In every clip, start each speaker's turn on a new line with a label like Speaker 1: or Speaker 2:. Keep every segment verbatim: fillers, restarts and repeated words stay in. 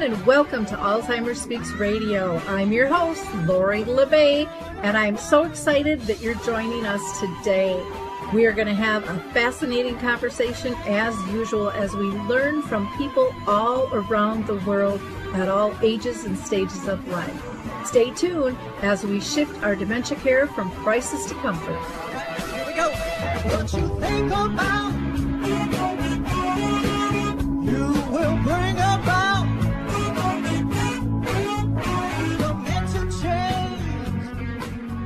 Speaker 1: and welcome to Alzheimer's Speaks Radio. I'm your host, Lori LeBay, and I'm so excited that you're joining us today. We are going to have a fascinating conversation as usual as we learn from people all around the world at all ages and stages of life. Stay tuned as we shift our dementia care from crisis to comfort.
Speaker 2: Here we go. What you think about, you will bring about the mental change.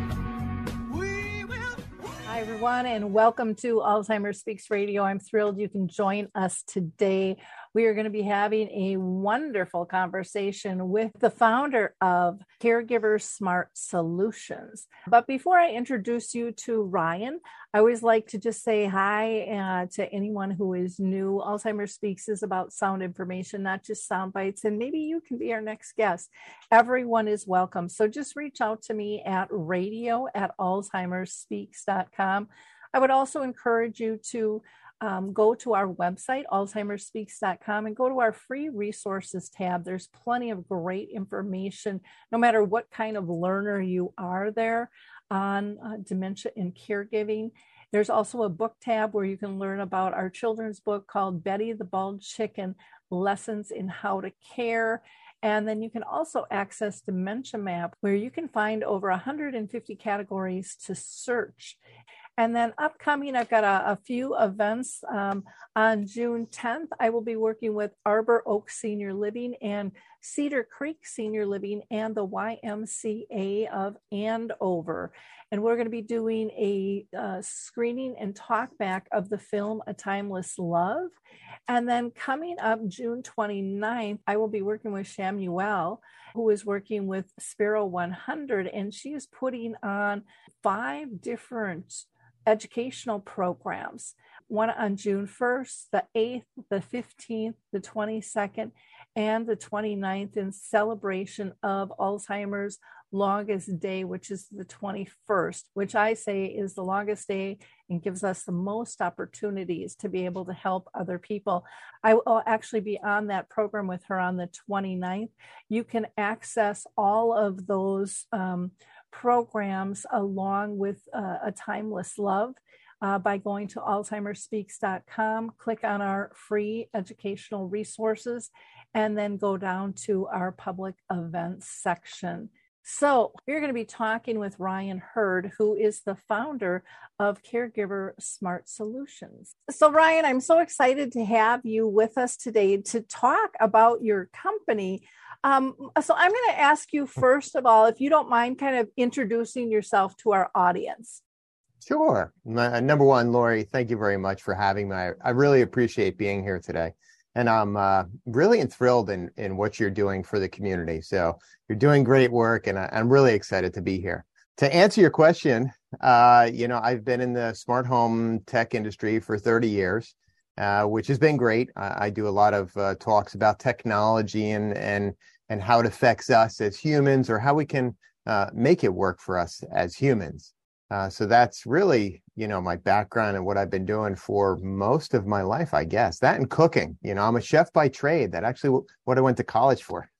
Speaker 2: We will.
Speaker 1: Hi, everyone, and welcome to Alzheimer's Speaks Radio. I'm thrilled you can join us today. We are going to be having a wonderful conversation with the founder of Caregiver Smart Solutions. But before I introduce you to Ryan, I always like to just say hi uh, to anyone who is new. Alzheimer's Speaks is about sound information, not just sound bites, and maybe you can be our next guest. Everyone is welcome. So just reach out to me at radio at alzheimer's speaks dot com. I would also encourage you to Um, go to our website, alzheimer's speaks dot com, and go to our free resources tab. There's plenty of great information, no matter what kind of learner you are there, on uh, dementia and caregiving. There's also a book tab where you can learn about our children's book called Betty the Bald Chicken, Lessons in How to Care. And then you can also access Dementia Map, where you can find over one hundred fifty categories to search. And then upcoming, I've got a, a few events. Um, on June tenth, I will be working with Arbor Oak Senior Living and Cedar Creek Senior Living and the Y M C A of Andover. And we're going to be doing a uh, screening and talk back of the film A Timeless Love. And then coming up June twenty-ninth, I will be working with Shamuel, who is working with Sparrow one hundred, and she is putting on five different educational programs, one on June first, the eighth, the fifteenth, the twenty-second, and the twenty-ninth in celebration of Alzheimer's longest day, which is the twenty-first, which I say is the longest day and gives us the most opportunities to be able to help other people. I will actually be on that program with her on the twenty-ninth. You can access all of those um, programs along with uh, A Timeless Love uh, by going to alzheimer's speaks dot com, click on our free educational resources, and then go down to our public events section. So we're going to be talking with Ryan Hurd, who is the founder of Caregiver Smart Solutions. So Ryan, I'm so excited to have you with us today to talk about your company. Um, so I'm going to ask you, first of all, if you don't mind kind of introducing yourself to our audience.
Speaker 3: Sure. My, number one, Lori, thank you very much for having me. I, I really appreciate being here today. And I'm uh, really enthralled in, in what you're doing for the community. So you're doing great work, and I, I'm really excited to be here. To answer your question, uh, you know, I've been in the smart home tech industry for thirty years, uh, which has been great. I, I do a lot of uh, talks about technology and, and, and how it affects us as humans, or how we can uh, make it work for us as humans. Uh, so that's really, you know, my background and what I've been doing for most of my life, I guess. That and cooking. You know, I'm a chef by trade. That actually w- what I went to college for.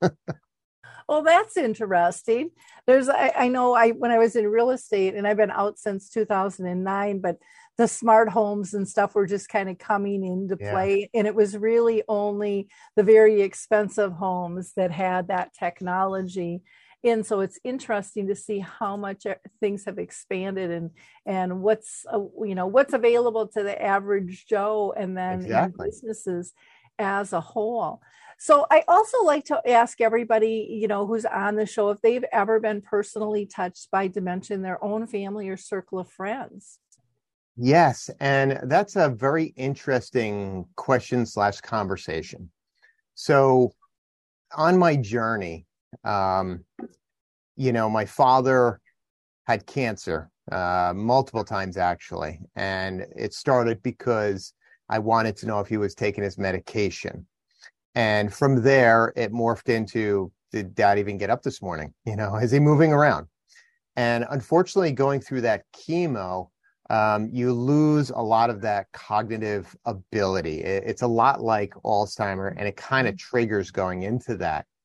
Speaker 1: Well, that's interesting. There's, I, I know I, when I was in real estate, and I've been out since two thousand nine, but the smart homes and stuff were just kind of coming into play. Yeah. And it was really only the very expensive homes that had that technology. And so it's interesting to see how much things have expanded, and and what's uh, you know what's available to the average Joe, and then
Speaker 3: exactly.
Speaker 1: businesses as a whole. So I also like to ask everybody, you know, who's on the show, if they've ever been personally touched by dementia in their own family or circle of friends.
Speaker 3: Yes, and that's a very interesting question slash conversation. So on my journey, um, you know, my father had cancer uh, multiple times, actually. And it started because I wanted to know if he was taking his medication. And from there, it morphed into, did Dad even get up this morning? You know, is he moving around? And unfortunately, going through that chemo, um, you lose a lot of that cognitive ability. It, it's a lot like Alzheimer's, and it kind of triggers going into that.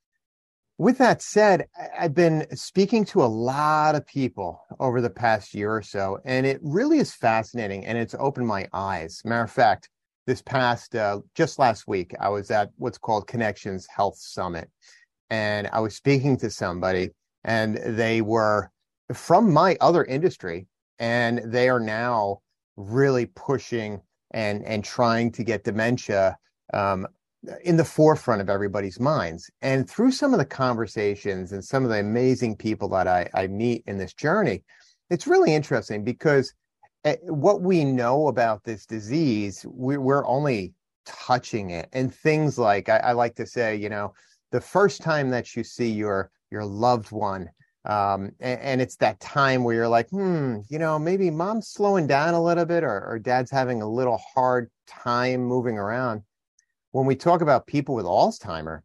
Speaker 3: With that said, I've been speaking to a lot of people over the past year or so, and it really is fascinating, and it's opened my eyes. Matter of fact, this past, uh, just last week, I was at what's called Connections Health Summit, and I was speaking to somebody, and they were from my other industry, and they are now really pushing and and trying to get dementia um, in the forefront of everybody's minds. And through some of the conversations and some of the amazing people that I, I meet in this journey, it's really interesting because what we know about this disease, we, we're only touching it. And things like, I, I like to say, you know, the first time that you see your your loved one, um, and, and it's that time where you're like, hmm, you know, maybe mom's slowing down a little bit, or, or dad's having a little hard time moving around. When we talk about people with Alzheimer,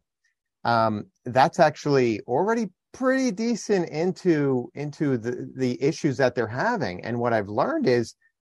Speaker 3: um, that's actually already pretty decent into into the, the issues that they're having. And what I've learned is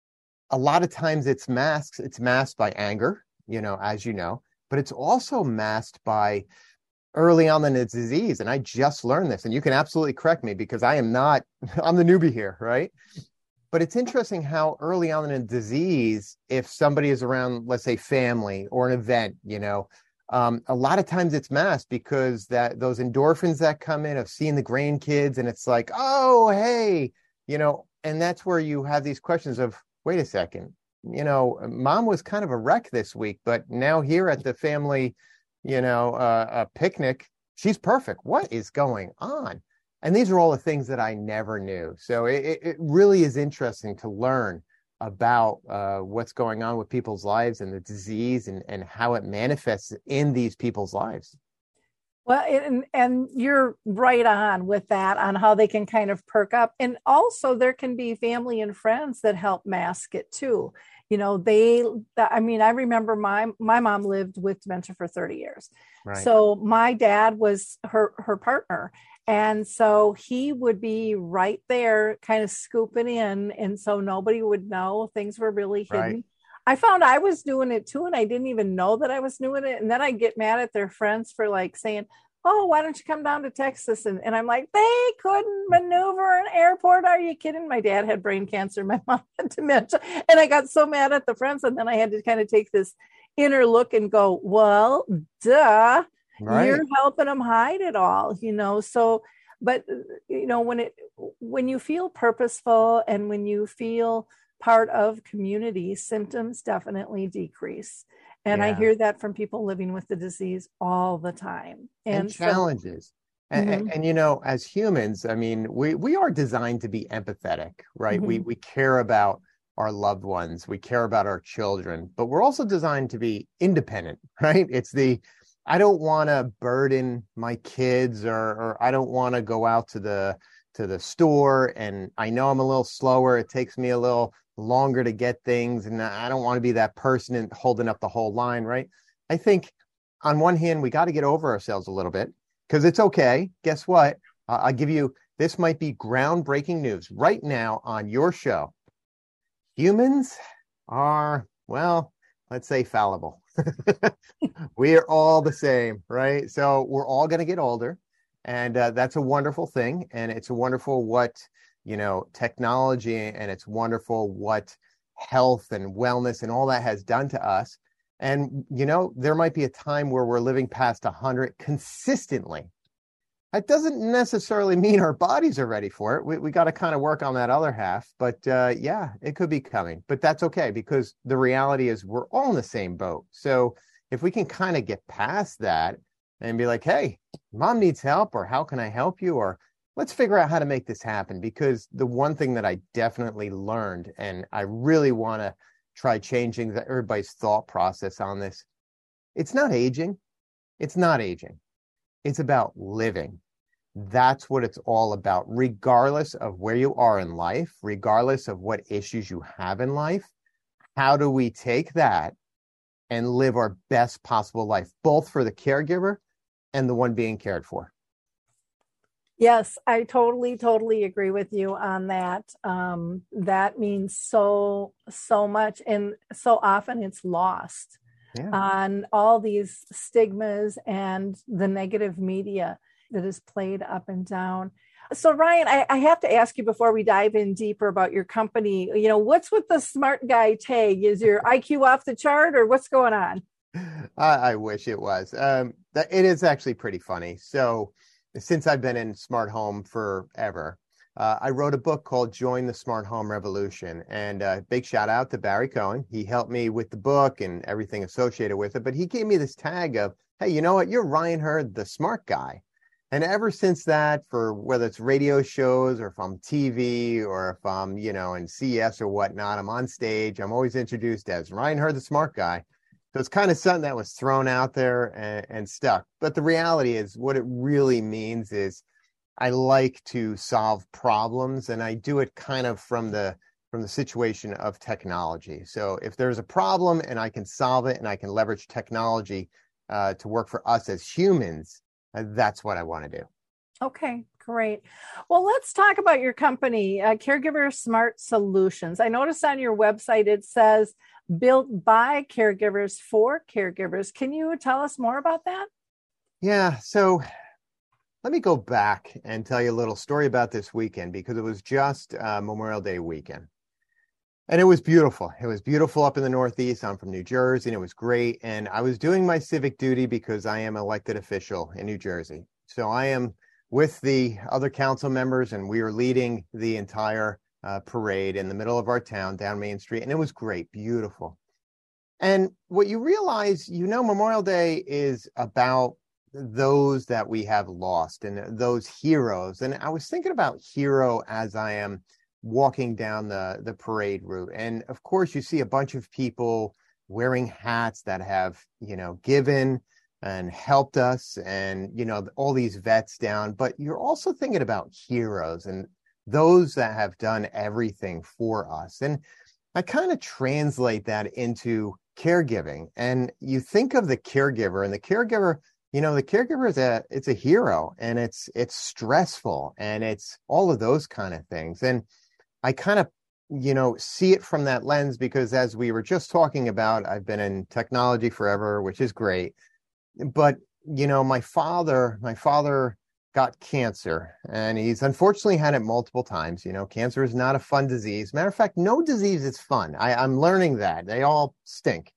Speaker 3: a lot of times it's masked, it's masked by anger, you know, as you know, but it's also masked by early on in the disease. And I just learned this, and you can absolutely correct me because I am not, I'm the newbie here, right? But it's interesting how early on in a disease, if somebody is around, let's say, family or an event, you know, um, a lot of times it's masked because that those endorphins that come in of seeing the grandkids, and it's like, oh, hey, you know, and that's where you have these questions of, wait a second, you know, mom was kind of a wreck this week, but now here at the family, you know, uh, a picnic, she's perfect. What is going on? And these are all the things that I never knew. So it, it really is interesting to learn about uh, what's going on with people's lives and the disease and, and how it manifests in these people's lives.
Speaker 1: Well, and, and you're right on with that, on how they can kind of perk up. And also there can be family and friends that help mask it too. You know, they, I mean, I remember my, my mom lived with dementia for thirty years.
Speaker 3: Right.
Speaker 1: So my dad was her, her partner. And so he would be right there kind of scooping in. And so nobody would know. Things were really hidden.
Speaker 3: Right.
Speaker 1: I found I was doing it too, and I didn't even know that I was doing it. And then I get mad at their friends for like saying, oh, why don't you come down to Texas? And, and I'm like, they couldn't maneuver an airport. Are you kidding? My dad had brain cancer. My mom had dementia. And I got so mad at the friends. And then I had to kind of take this inner look and go, well, duh. Right. You're helping them hide it all, you know? So, but you know, when it, when you feel purposeful and when you feel part of community, symptoms definitely decrease. And yeah. I hear that from people living with the disease all the time.
Speaker 3: And, and challenges. So, and, mm-hmm. and, and, you know, as humans, I mean, we, we are designed to be empathetic, right? Mm-hmm. We, we care about our loved ones. We care about our children, but we're also designed to be independent, right? It's the, I don't want to burden my kids, or, or I don't want to go out to the to the store, and I know I'm a little slower. It takes me a little longer to get things, and I don't want to be that person and holding up the whole line, right? I think on one hand, we got to get over ourselves a little bit because it's okay. Guess what? Uh, I'll give you, this might be groundbreaking news right now on your show. Humans are, well, let's say fallible. We're all the same, right? So we're all going to get older, and uh, that's a wonderful thing. And it's a wonderful what, you know, technology, and it's wonderful what health and wellness and all that has done to us. And, you know, there might be a time where we're living past one hundred consistently. That doesn't necessarily mean our bodies are ready for it. We we got to kind of work on that other half. But uh, yeah, it could be coming. But that's okay, because the reality is we're all in the same boat. So if we can kind of get past that and be like, hey, mom needs help, or how can I help you? Or let's figure out how to make this happen. Because the one thing that I definitely learned, and I really want to try changing the, everybody's thought process on this, it's not aging. It's not aging. It's about living. That's what it's all about, regardless of where you are in life, regardless of what issues you have in life. How do we take that and live our best possible life, both for the caregiver and the one being cared for?
Speaker 1: Yes, I totally, totally agree with you on that. Um, that means so, so much. And so often it's lost. Yeah. On all these stigmas and the negative media. that is played up and down. So Ryan, I, I have to ask you before we dive in deeper about your company, you know, what's with the smart guy tag? Is your I Q off the chart or what's going on?
Speaker 3: I, I wish it was. Um, that it is actually pretty funny. So since I've been in smart home forever, uh, I wrote a book called Join the Smart Home Revolution. And uh, big shout out to Barry Cohen. He helped me with the book and everything associated with it. But he gave me this tag of, hey, you know what? You're Ryan Hurd, the smart guy. And ever since that, for whether it's radio shows or if I'm T V or if I'm, you know, in C S or whatnot, I'm on stage, I'm always introduced as Ryan Hurd, the smart guy. So it's kind of something that was thrown out there and, and stuck. But the reality is what it really means is I like to solve problems, and I do it kind of from the from the situation of technology. So if there's a problem and I can solve it and I can leverage technology uh, to work for us as humans, uh, that's what I want to do.
Speaker 1: Okay, great. Well, let's talk about your company, uh, Caregiver Smart Solutions. I noticed on your website it says built by caregivers for caregivers. Can you tell us more about that?
Speaker 3: Yeah, so let me go back and tell you a little story about this weekend, because it was just uh, Memorial Day weekend. And it was beautiful. It was beautiful up in the Northeast. I'm from New Jersey, and it was great. And I was doing my civic duty because I am an elected official in New Jersey. So I am with the other council members, and we are leading the entire uh, parade in the middle of our town down Main Street. And it was great, beautiful. And what you realize, you know, Memorial Day is about those that we have lost and those heroes. And I was thinking about hero as I am walking down the, the parade route. And of course, you see a bunch of people wearing hats that have, you know, given and helped us, and, you know, all these vets down. But you're also thinking about heroes and those that have done everything for us. And I kind of translate that into caregiving. And you think of the caregiver, and the caregiver, you know, the caregiver is a, it's a hero, and it's, it's stressful, and it's all of those kind of things. And I kind of, you know, see it from that lens, because as we were just talking about, I've been in technology forever, which is great. But, you know, my father, my father got cancer, and he's unfortunately had it multiple times. You know, cancer is not a fun disease. Matter of fact, no disease is fun. I, I'm learning that. They all stink.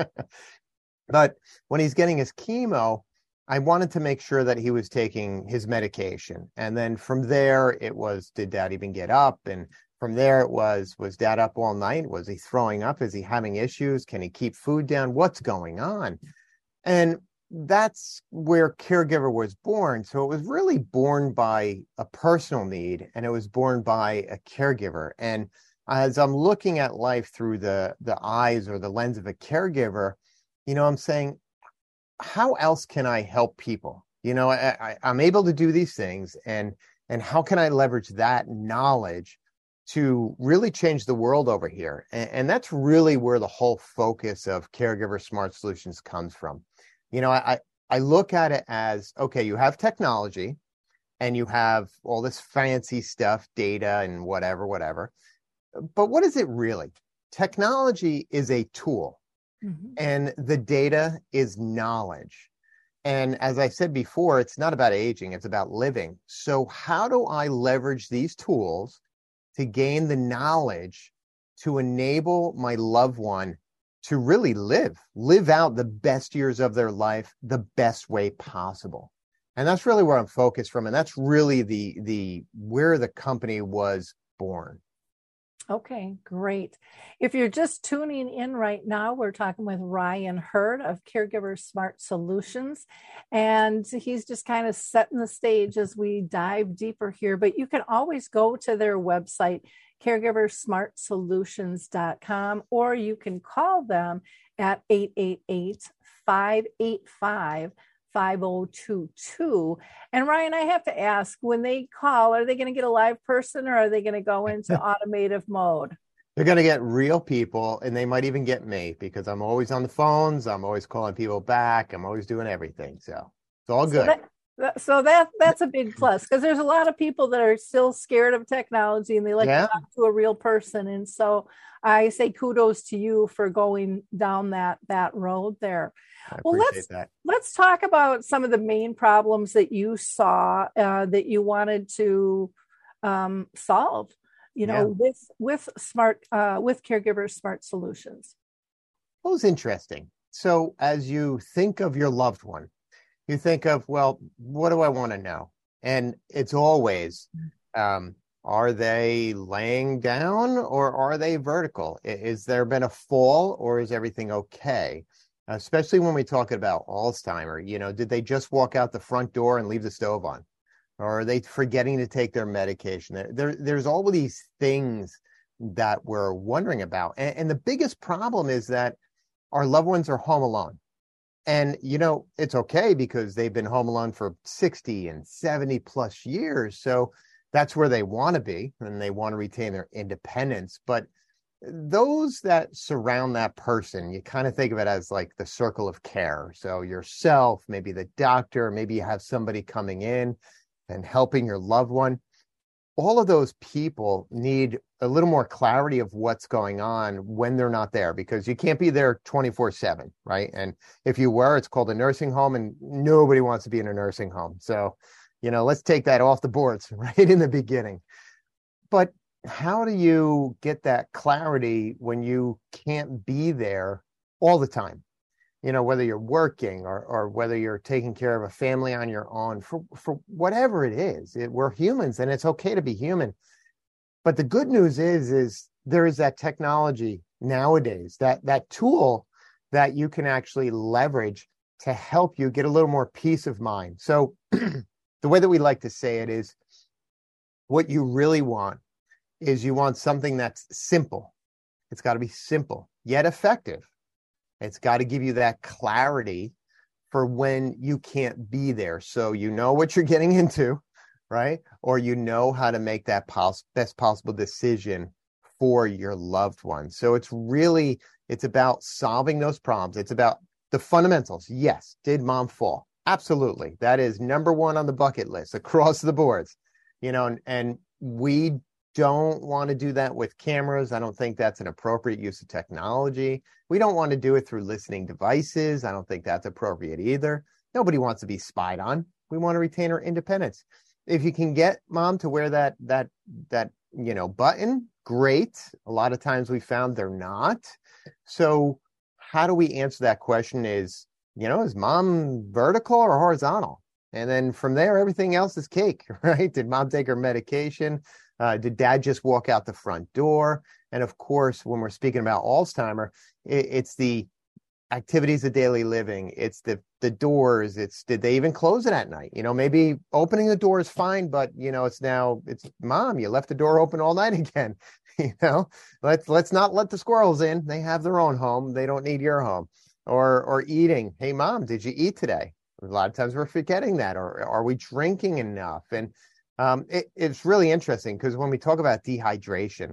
Speaker 3: But when he's getting his chemo, I wanted to make sure that he was taking his medication. And then from there, it was, did dad even get up? And from there, it was, was dad up all night? Was he throwing up? Is he having issues? Can he keep food down? What's going on? And that's where caregiver was born. So it was really born by a personal need, and it was born by a caregiver. And as I'm looking at life through the, the eyes or the lens of a caregiver, you know, I'm saying, how else can I help people? You know, I, I, I'm able to do these things, and, and how can I leverage that knowledge to really change the world over here? And, and that's really where the whole focus of Caregiver Smart Solutions comes from. You know, I, I look at it as, okay, you have technology and you have all this fancy stuff, data and whatever, whatever. But what is it really? Technology is a tool, mm-hmm. and the data is knowledge. And as I said before, it's not about aging, it's about living. So how do I leverage these tools to gain the knowledge to enable my loved one to really live, live out the best years of their life the best way possible? And that's really where I'm focused from. And that's really the, the, where the company was born.
Speaker 1: Okay, great. If you're just tuning in right now, we're talking with Ryan Hurd of Caregiver Smart Solutions, and he's just kind of setting the stage as we dive deeper here. But you can always go to their website, caregiver smart solutions dot com, or you can call them at eight eight eight, five eight five, five oh two two. And Ryan, I have to ask, when they call, are they going to get a live person, or are they going to go into automative mode?
Speaker 3: They're going to get real people, and they might even get me, because I'm always on the phones. I'm always calling people back. I'm always doing everything. So it's all good.
Speaker 1: So that, So that that's a big plus, because there's a lot of people that are still scared of technology and they like
Speaker 3: Yeah.
Speaker 1: to talk to a real person. And so I say kudos to you for going down that that road there.
Speaker 3: I
Speaker 1: Well,
Speaker 3: appreciate
Speaker 1: let's
Speaker 3: that.
Speaker 1: let's talk about some of the main problems that you saw uh, that you wanted to um, solve. You know,
Speaker 3: Yeah.
Speaker 1: with with smart uh, with caregivers smart solutions.
Speaker 3: What was interesting? So as you think of your loved one, you think of, well, what do I want to know? And it's always, um, are they laying down or are they vertical? I- Is there been a fall or is everything okay? Especially when we talk about Alzheimer, you know, did they just walk out the front door and leave the stove on? Or are they forgetting to take their medication? There, there there's all of these things that we're wondering about. And, and the biggest problem is that our loved ones are home alone. And, you know, it's okay because they've been home alone for sixty and seventy plus years. So that's where they want to be and they want to retain their independence. But those that surround that person, you kind of think of it as like the circle of care. So yourself, maybe the doctor, maybe you have somebody coming in and helping your loved one. All of those people need a little more clarity of what's going on when they're not there, because you can't be there twenty-four seven, right? And if you were, it's called a nursing home, and nobody wants to be in a nursing home. So, you know, let's take that off the boards right in the beginning. But how do you get that clarity when you can't be there all the time? You know, whether you're working or or whether you're taking care of a family on your own, for, for whatever it is, it, we're humans and it's okay to be human. But the good news is, is there is that technology nowadays, that that tool that you can actually leverage to help you get a little more peace of mind. So the way that we like to say it is, what you really want is you want something that's simple. It's got to be simple, yet effective. It's got to give you that clarity for when you can't be there. So you know what you're getting into, right? Or you know how to make that pos- best possible decision for your loved one. So it's really, it's about solving those problems. It's about the fundamentals. Yes. Did mom fall? Absolutely. That is number one on the bucket list across the boards, you know, and, and we don't want to do that with cameras. I don't think that's an appropriate use of technology. We don't want to do it through listening devices. I don't think that's appropriate either. Nobody wants to be spied on. We want to retain our independence. If you can get mom to wear that that that you know button, great. A lot of times we found they're not. So how do we answer that question? Is, you know, is mom vertical or horizontal? And then from there, everything else is cake, right? Did mom take her medication? Uh, did dad just walk out the front door? And of course, when we're speaking about Alzheimer, it, it's the activities of daily living. It's the the doors. It's, did they even close it at night? You know, maybe opening the door is fine, but you know, it's now, it's mom, you left the door open all night again. You know, let's let's not let the squirrels in. They have their own home. They don't need your home. Or or eating. Hey, mom, did you eat today? A lot of times we're forgetting that. Or are we drinking enough? And Um, it, it's really interesting because when we talk about dehydration,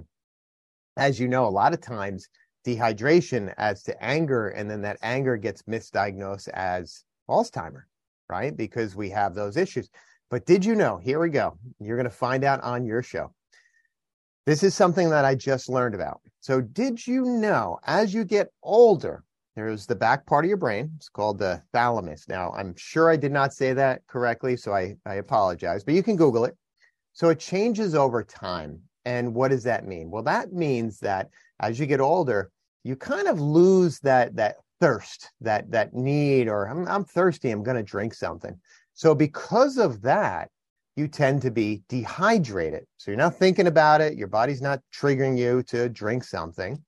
Speaker 3: as you know, a lot of times dehydration adds to anger, and then that anger gets misdiagnosed as Alzheimer, right? Because we have those issues. But did you know, here we go, you're going to find out on your show. This is something that I just learned about. So did you know, as you get older, there's the back part of your brain. It's called the thalamus. Now, I'm sure I did not say that correctly, so I, I apologize, but you can Google it. So it changes over time. And what does that mean? Well, that means that as you get older, you kind of lose that, that thirst, that, that need, or I'm, I'm thirsty, I'm going to drink something. So because of that, you tend to be dehydrated. So you're not thinking about it. Your body's not triggering you to drink something.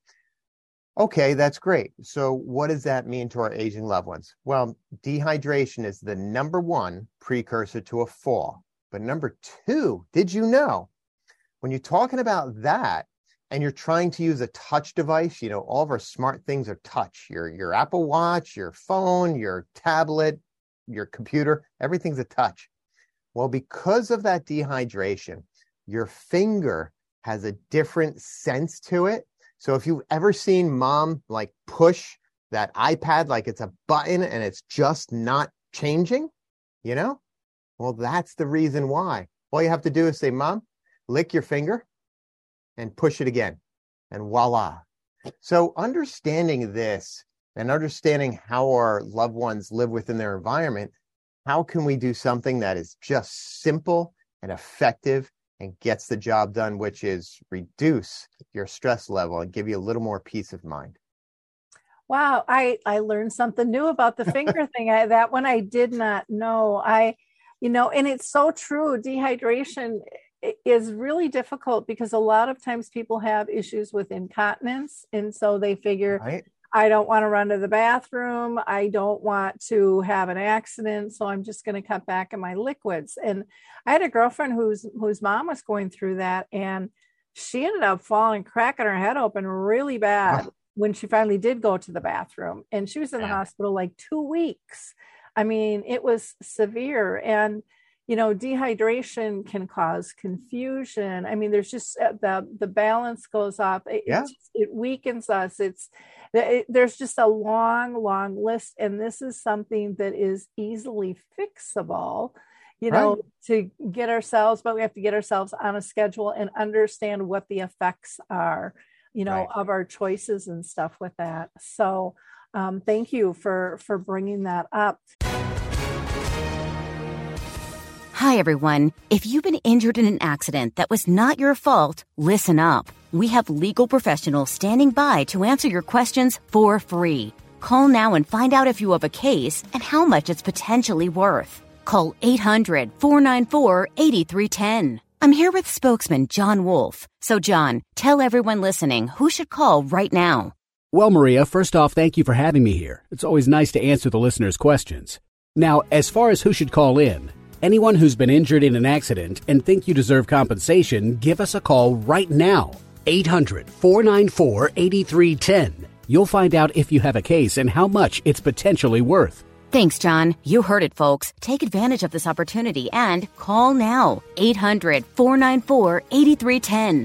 Speaker 3: Okay, that's great. So what does that mean to our aging loved ones? Well, dehydration is the number one precursor to a fall. But number two, did you know, when you're talking about that and you're trying to use a touch device, you know, all of our smart things are touch, your, your Apple Watch, your phone, your tablet, your computer, everything's a touch. Well, because of that dehydration, your finger has a different sense to it. So if you've ever seen mom like push that iPad like it's a button and it's just not changing, you know, Well, that's the reason why. All you have to do is say, Mom, lick your finger and push it again. And voila. So understanding this and understanding how our loved ones live within their environment, how can we do something that is just simple and effective and gets the job done, which is reduce your stress level and give you a little more peace of mind?
Speaker 1: Wow, I, I learned something new about the finger thing. I, that one I did not know. I, you know, and it's so true. Dehydration is really difficult because a lot of times people have issues with incontinence. And so they figure,
Speaker 3: Right.
Speaker 1: I don't want to run to the bathroom. I don't want to have an accident. So I'm just going to cut back on my liquids. And I had a girlfriend whose whose mom was going through that. And she ended up falling, cracking her head open really bad oh. when she finally did go to the bathroom. And she was in yeah. the hospital like two weeks. I mean, it was severe. And you know, dehydration can cause confusion. I mean, there's just uh, the the balance goes off. It,
Speaker 3: yeah.
Speaker 1: it, it weakens us. It's it, there's just a long, long list, and this is something that is easily fixable. You know, right. to get ourselves, but we have to get ourselves on a schedule and understand what the effects are. You know, right. of our choices and stuff with that. So, um, thank you for for bringing that up.
Speaker 4: Hi, everyone. If you've been injured in an accident that was not your fault, listen up. We have legal professionals standing by to answer your questions for free. Call now and find out if you have a case and how much it's potentially worth. Call eight hundred, four nine four, eight three one zero. I'm here with spokesman John Wolf. So, John, tell everyone listening who should call right now.
Speaker 5: Well, Maria, first off, thank you for having me here. It's always nice to answer the listeners' questions. Now, as far as who should call in, anyone who's been injured in an accident and think you deserve compensation, give us a call right now. eight hundred, four nine four, eight three one zero. You'll find out if you have a case and how much it's potentially worth.
Speaker 4: Thanks, John. You heard it, folks. Take advantage of this opportunity and call now. eight hundred, four nine four, eight three one zero.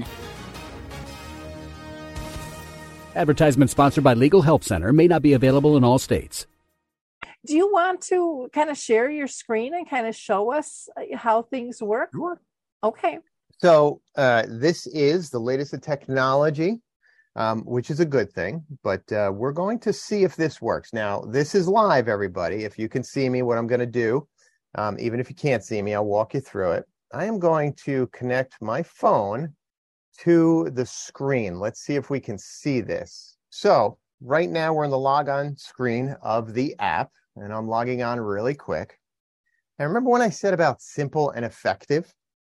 Speaker 5: Advertisement sponsored by Legal Help Center. May not be available in all states.
Speaker 1: Do you want to kind of share your screen and kind of show us how things work?
Speaker 3: Sure.
Speaker 1: Okay.
Speaker 3: So uh, this is the latest in technology, um, which is a good thing, but uh, we're going to see if this works. Now, this is live, everybody. If you can see me, what I'm going to do, um, even if you can't see me, I'll walk you through it. I am going to connect my phone to the screen. Let's see if we can see this. So right now we're in the logon screen of the app. And I'm logging on really quick. And remember when I said about simple and effective?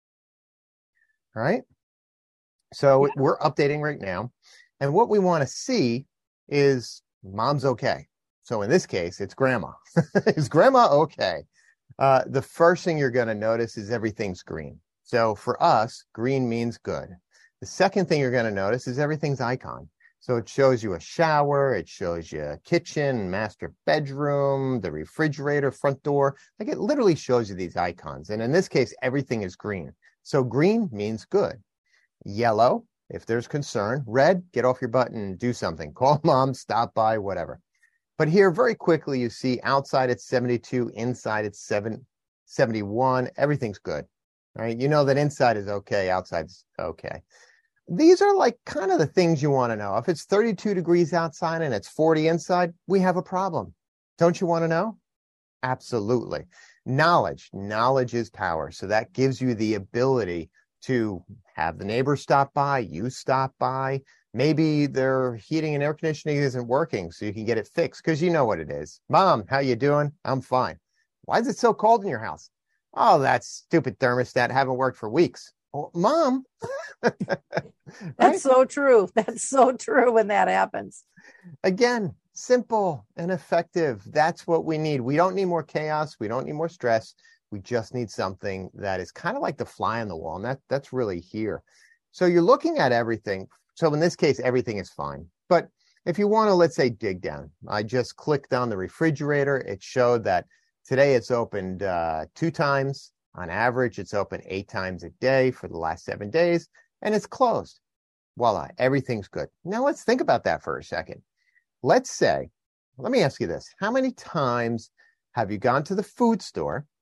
Speaker 3: All right. So yeah. we're updating right now. And what we want to see is mom's okay. So in this case, it's grandma. Is grandma okay? Uh, the first thing you're going to notice is everything's green. So for us, green means good. The second thing you're going to notice is everything's icon. So it shows you a shower, it shows you a kitchen, master bedroom, the refrigerator, front door. Like it literally shows you these icons. And in this case, everything is green. So green means good. Yellow, if there's concern. Red, get off your butt and do something. Call mom, stop by, whatever. But here, very quickly, you see outside it's seventy-two, inside it's seven, seventy-one. Everything's good, right? You know that inside is okay, outside's okay. These are like kind of the things you want to know. If it's thirty-two degrees outside and it's forty inside, we have a problem. Don't you want to know? Absolutely. Knowledge. Knowledge is power. So that gives you the ability to have the neighbor stop by, you stop by. Maybe their heating and air conditioning isn't working, so you can get it fixed because you know what it is. Mom, how you doing? I'm fine. Why is it so cold in your house? Oh, that stupid thermostat haven't worked for weeks. Well, Mom.
Speaker 1: That's
Speaker 3: right?
Speaker 1: so true. That's so true when that happens.
Speaker 3: Again, simple and effective. That's what we need. We don't need more chaos. We don't need more stress. We just need something that is kind of like the fly on the wall. And that, that's really here. So you're looking at everything. So in this case, everything is fine. But if you want to, let's say, dig down, I just clicked on the refrigerator. It showed that today it's opened uh, two times. On average, it's open eight times a day for the last seven days, and it's closed. Voila, everything's good. Now let's think about that for a second. Let's say, let me ask you this. How many times have you gone to the food store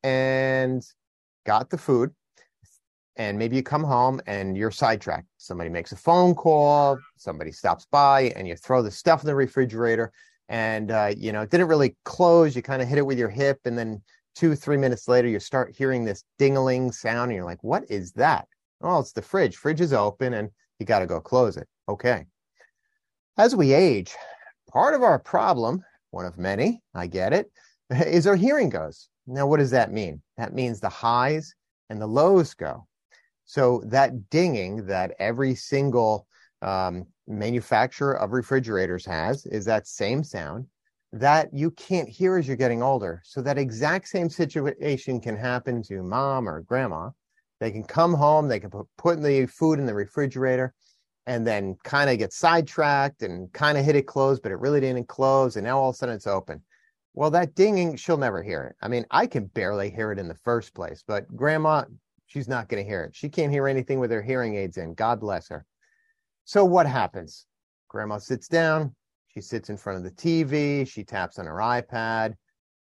Speaker 3: and got the food. And maybe you come home and you're sidetracked. Somebody makes a phone call, somebody stops by, and you throw the stuff in the refrigerator, and uh, you know, it didn't really close. You kind of hit it with your hip, and then two, three minutes later, you start hearing this ding-a-ling sound, and you're like, what is that? Oh, it's the fridge. Fridge is open, and you got to go close it. Okay. As we age, part of our problem, one of many, I get it, is our hearing goes. Now, what does that mean? That means the highs and the lows go. So that dinging that every single um, manufacturer of refrigerators has is that same sound that you can't hear as you're getting older. So that exact same situation can happen to mom or grandma. They can come home, they can put, put the food in the refrigerator and then kind of get sidetracked and kind of hit it closed, but it really didn't close. And now all of a sudden it's open. Well, that dinging, she'll never hear it. I mean, I can barely hear it in the first place, but grandma, she's not going to hear it. She can't hear anything with her hearing aids in. God bless her. So what happens? Grandma sits down. She sits in front of the T V. She taps on her iPad.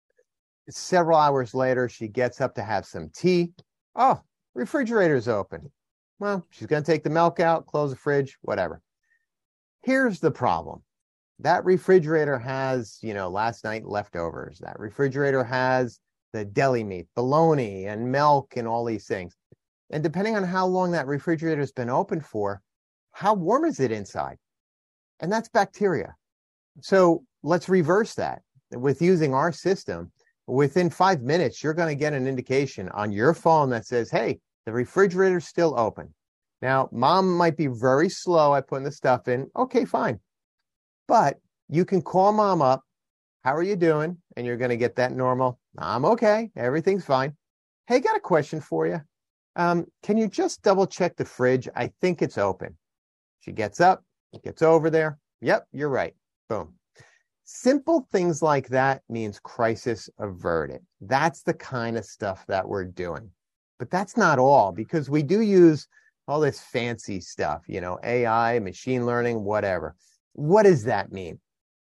Speaker 3: Several hours later, she gets up to have some tea. Oh, refrigerator's open. Well, she's going to take the milk out, close the fridge, whatever. Here's the problem. That refrigerator has, you know, last night leftovers. That refrigerator has the deli meat, bologna, and milk, and all these things. And depending on how long that refrigerator has been open for, how warm is it inside? And that's bacteria. So let's reverse that. With using our system, within five minutes, you're going to get an indication on your phone that says, hey, the refrigerator's still open. Now, mom might be very slow at putting the stuff in. Okay, fine. But you can call mom up. How are you doing? And you're going to get that normal. I'm okay. Everything's fine. Hey, got a question for you. Um, can you just double check the fridge? I think it's open. She gets up, gets over there. Yep, you're right. Boom. Simple things like that means crisis averted. That's the kind of stuff that we're doing. But that's not all, because we do use all this fancy stuff, you know, A I, machine learning, whatever. What does that mean?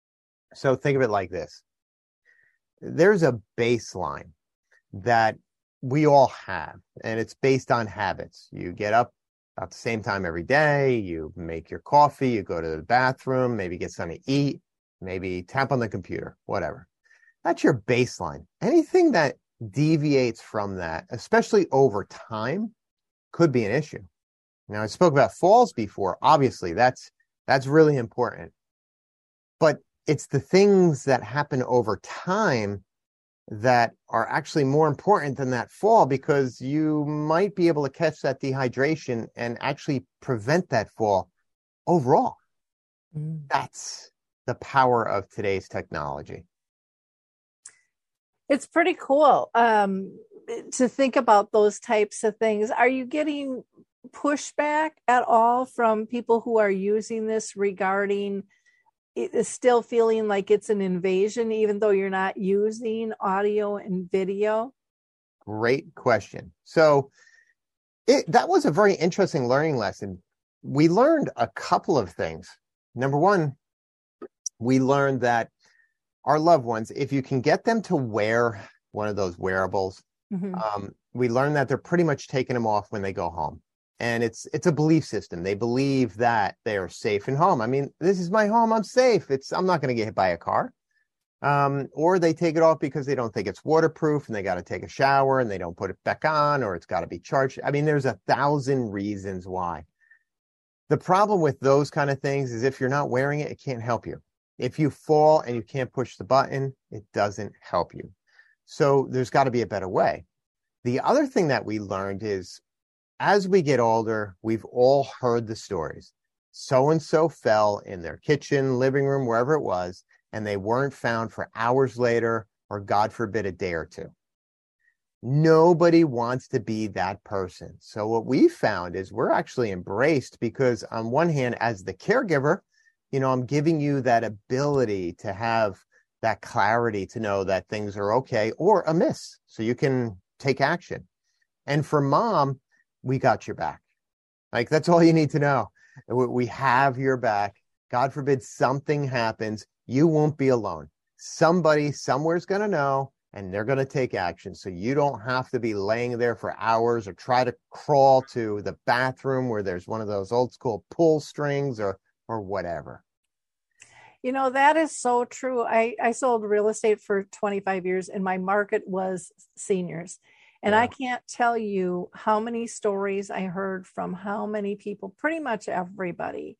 Speaker 3: So think of it like this. There's a baseline that we all have, and it's based on habits. You get up about the same time every day, you make your coffee, you go to the bathroom, maybe get something to eat, maybe tap on the computer, whatever. That's your baseline. Anything that deviates from that, especially over time, could be an issue. Now, I spoke about falls before. Obviously, that's that's really important. But it's the things that happen over time that are actually more important than that fall, because you might be able to catch that dehydration and actually prevent that fall overall. Mm. That's the power of today's technology.
Speaker 1: It's pretty cool um, to think about those types of things. Are you getting pushback at all from people who are using this regarding it is still feeling like it's an invasion, even though you're not using audio and video?
Speaker 3: Great question. So it, that was a very interesting learning lesson. We learned a couple of things. Number one, we learned that our loved ones, if you can get them to wear one of those wearables, mm-hmm. um, we learned that they're pretty much taking them off when they go home. And it's it's a belief system. They believe that they are safe in home. I mean, this is my home. I'm safe. It's I'm not going to get hit by a car. Um, or they take it off because they don't think it's waterproof and they got to take a shower and they don't put it back on, or it's got to be charged. I mean, there's a thousand reasons why. The problem with those kind of things is if you're not wearing it, it can't help you. If you fall and you can't push the button, it doesn't help you. So there's got to be a better way. The other thing that we learned is, as we get older, we've all heard the stories. So-and-so fell in their kitchen, living room, wherever it was, and they weren't found for hours later, or God forbid, a day or two. Nobody wants to be that person. So what we found is we're actually embraced, because on one hand, as the caregiver, you know, I'm giving you that ability to have that clarity to know that things are okay or amiss, so you can take action. And for mom, we got your back. Like, that's all you need to know. We have your back. God forbid something happens, you won't be alone. Somebody somewhere's going to know, and they're going to take action. So you don't have to be laying there for hours or try to crawl to the bathroom where there's one of those old school pull strings or or whatever.
Speaker 1: You know, that is so true. I, I sold real estate for twenty-five years and my market was seniors. And yeah. I can't tell you how many stories I heard from how many people, pretty much everybody,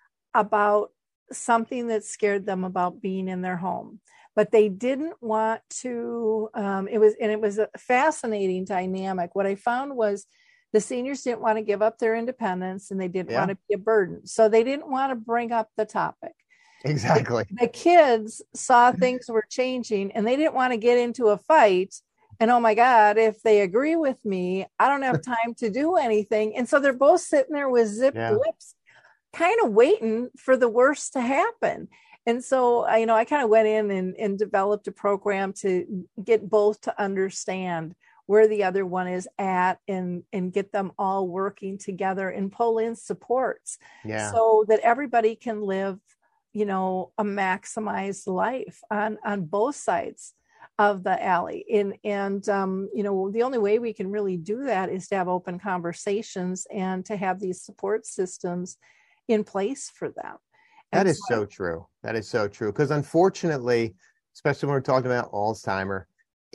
Speaker 1: about something that scared them about being in their home. But they didn't want to, um, it was, and it was a fascinating dynamic. What I found was the seniors didn't want to give up their independence and they didn't yeah. want to be a burden. So they didn't want to bring up the topic.
Speaker 3: Exactly.
Speaker 1: The, the kids saw things were changing and they didn't want to get into a fight. And oh my God, if they agree with me, I don't have time to do anything. And so they're both sitting there with zipped yeah. lips, kind of waiting for the worst to happen. And so, you know, I kind of went in and, and developed a program to get both to understand where the other one is at and, and get them all working together and pull in supports
Speaker 3: yeah.
Speaker 1: so that everybody can live, you know, a maximized life on, on both sides of the alley. And, and um, you know, the only way we can really do that is to have open conversations and to have these support systems in place for them.
Speaker 3: That is so true. That is so true. Because unfortunately, especially when we're talking about Alzheimer,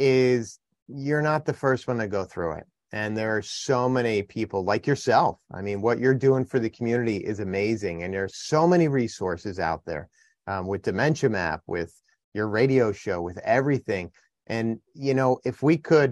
Speaker 3: is you're not the first one to go through it. And there are so many people like yourself. I mean, what you're doing for the community is amazing. And there's so many resources out there um, with Dementia Map, with your radio show, with everything. And, you know, if we could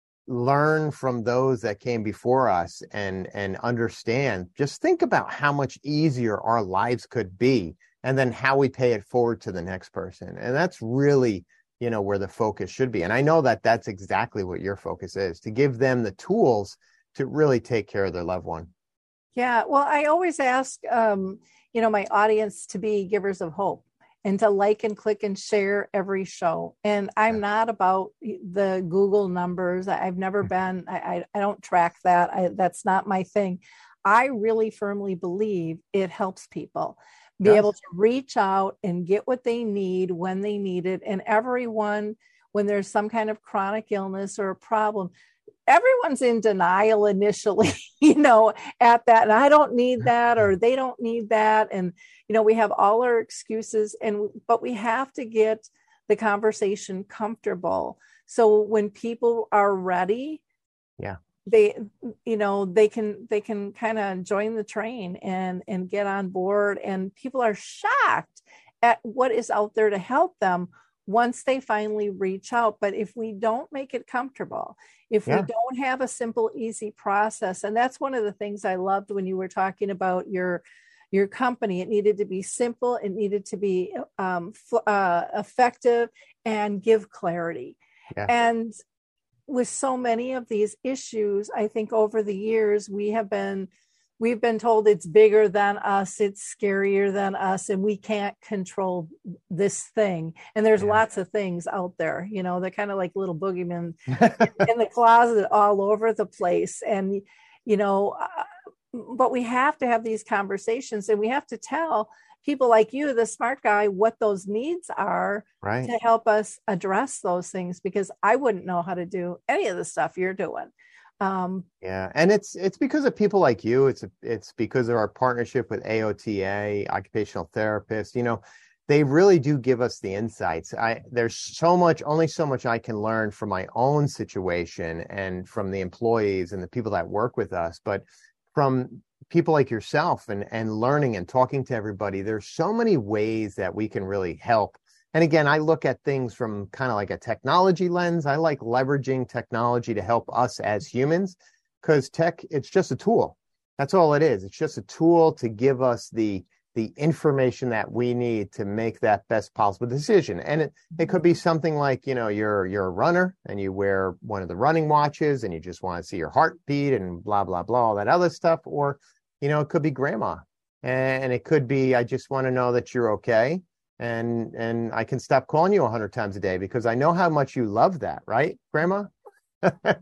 Speaker 3: learn from those that came before us and and understand, just think about how much easier our lives could be and then how we pay it forward to the next person. And that's really, you know, where the focus should be. And I know that that's exactly what your focus is, to give them the tools to really take care of their loved one.
Speaker 1: Yeah, well, I always ask, um, you know, my audience to be givers of hope and to like and click and share every show. And I'm not about the Google numbers. I've never been, I, I, I don't track that. I, that's not my thing. I really firmly believe it helps people be yes. able to reach out and get what they need when they need it. And everyone, when there's some kind of chronic illness or a problem, everyone's in denial initially, you know, at that. And I don't need that, or they don't need that. And, you know, we have all our excuses, and, but we have to get the conversation comfortable. So when people are ready,
Speaker 3: yeah,
Speaker 1: they, you know, they can, they can kind of join the train and, and get on board. And people are shocked at what is out there to help them once they finally reach out. But if we don't make it comfortable, if yeah. we don't have a simple, easy process, and that's one of the things I loved when you were talking about your, your company, it needed to be simple, it needed to be um, uh, effective and give clarity.
Speaker 3: Yeah.
Speaker 1: And with so many of these issues, I think over the years, we have been We've been told it's bigger than us, it's scarier than us, and we can't control this thing. And there's yeah. lots of things out there, you know, they're kind of like little boogeymen in the closet all over the place. And, you know, uh, but we have to have these conversations, and we have to tell people like you, the smart guy, what those needs are
Speaker 3: right.
Speaker 1: to help us address those things, because I wouldn't know how to do any of the stuff you're doing. Um,
Speaker 3: yeah. And it's, it's because of people like you. It's, it's because of our partnership with A O T A, occupational therapists. You know, they really do give us the insights. I, there's so much, only so much I can learn from my own situation and from the employees and the people that work with us, but from people like yourself and, and learning and talking to everybody, there's so many ways that we can really help. And again, I look at things from kind of like a technology lens. I like leveraging technology to help us as humans, because tech, it's just a tool. That's all it is. It's just a tool to give us the the information that we need to make that best possible decision. And it, it could be something like, you know, you're you're a runner and you wear one of the running watches and you just want to see your heartbeat and blah, blah, blah, all that other stuff. Or, you know, it could be grandma. And it could be, I just want to know that you're okay. And and I can stop calling you a hundred times a day because I know how much you love that, right, Grandma?
Speaker 1: I,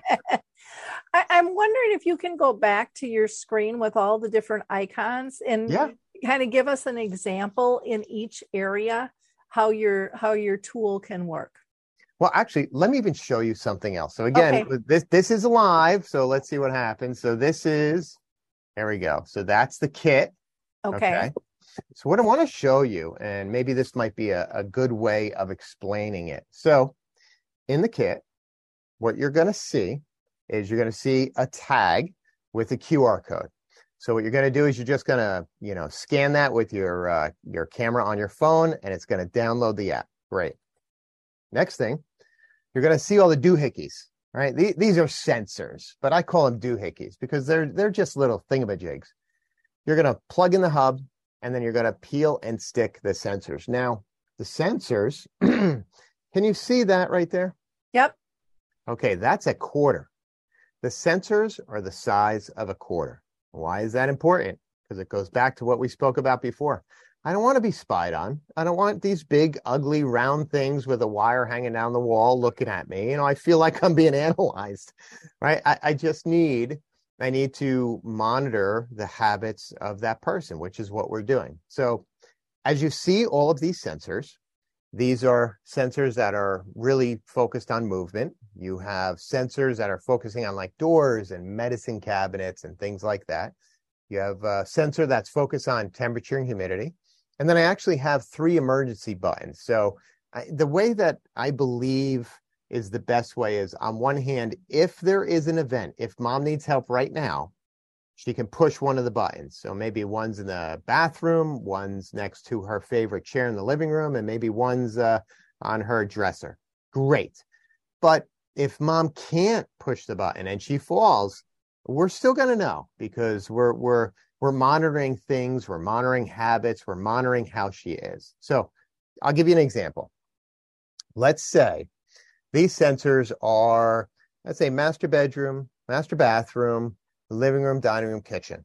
Speaker 1: I'm wondering if you can go back to your screen with all the different icons and
Speaker 3: yeah.
Speaker 1: kind of give us an example in each area how your how your tool can work.
Speaker 3: Well, actually, let me even show you something else. So again,
Speaker 1: Okay.
Speaker 3: this this is live. So let's see what happens. So this is, there we go. So that's the kit.
Speaker 1: Okay.
Speaker 3: Okay. So what I want to show you, and maybe this might be a, a good way of explaining it. So in the kit, what you're going to see is you're going to see a tag with a Q R code. So what you're going to do is you're just going to, you know, scan that with your uh, your camera on your phone, and it's going to download the app. Great. Next thing, you're going to see all the doohickeys, right? These, these are sensors, but I call them doohickeys because they're they're just little thingamajigs. You're going to plug in the hub, and then you're going to peel and stick the sensors. Now, the sensors, can you see that right there?
Speaker 1: Yep.
Speaker 3: Okay, that's a quarter. The sensors are the size of a quarter. Why is that important? Because it goes back to what we spoke about before. I don't want to be spied on. I don't want these big, ugly, round things with a wire hanging down the wall looking at me. You know, I feel like I'm being analyzed, right? I, I just need... I need to monitor the habits of that person, which is what we're doing. So as you see all of these sensors, these are sensors that are really focused on movement. You have sensors that are focusing on like doors and medicine cabinets and things like that. You have a sensor that's focused on temperature and humidity. And then I actually have three emergency buttons. So I, the way that I believe is the best way is, on one hand, if there is an event, if mom needs help right now, she can push one of the buttons. So maybe one's in the bathroom, one's next to her favorite chair in the living room, and maybe one's uh, on her dresser. Great. But if mom can't push the button and she falls, we're still going to know, because we're we're we're monitoring things, we're monitoring habits, we're monitoring how she is. So I'll give you an example. Let's say these sensors are, let's say, master bedroom, master bathroom, living room, dining room, kitchen.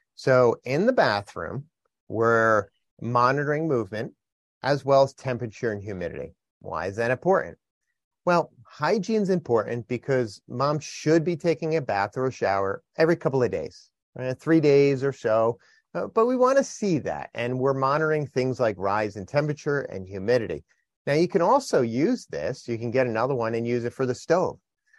Speaker 3: So in the bathroom, we're monitoring movement as well as temperature and humidity. Why is that important? Well, hygiene is important because mom should be taking a bath or a shower every couple of days, right? three days or so. Uh, but we want to see that. And we're monitoring things like rise in temperature and humidity. Now, you can also use this. You can get another one and use it for the stove.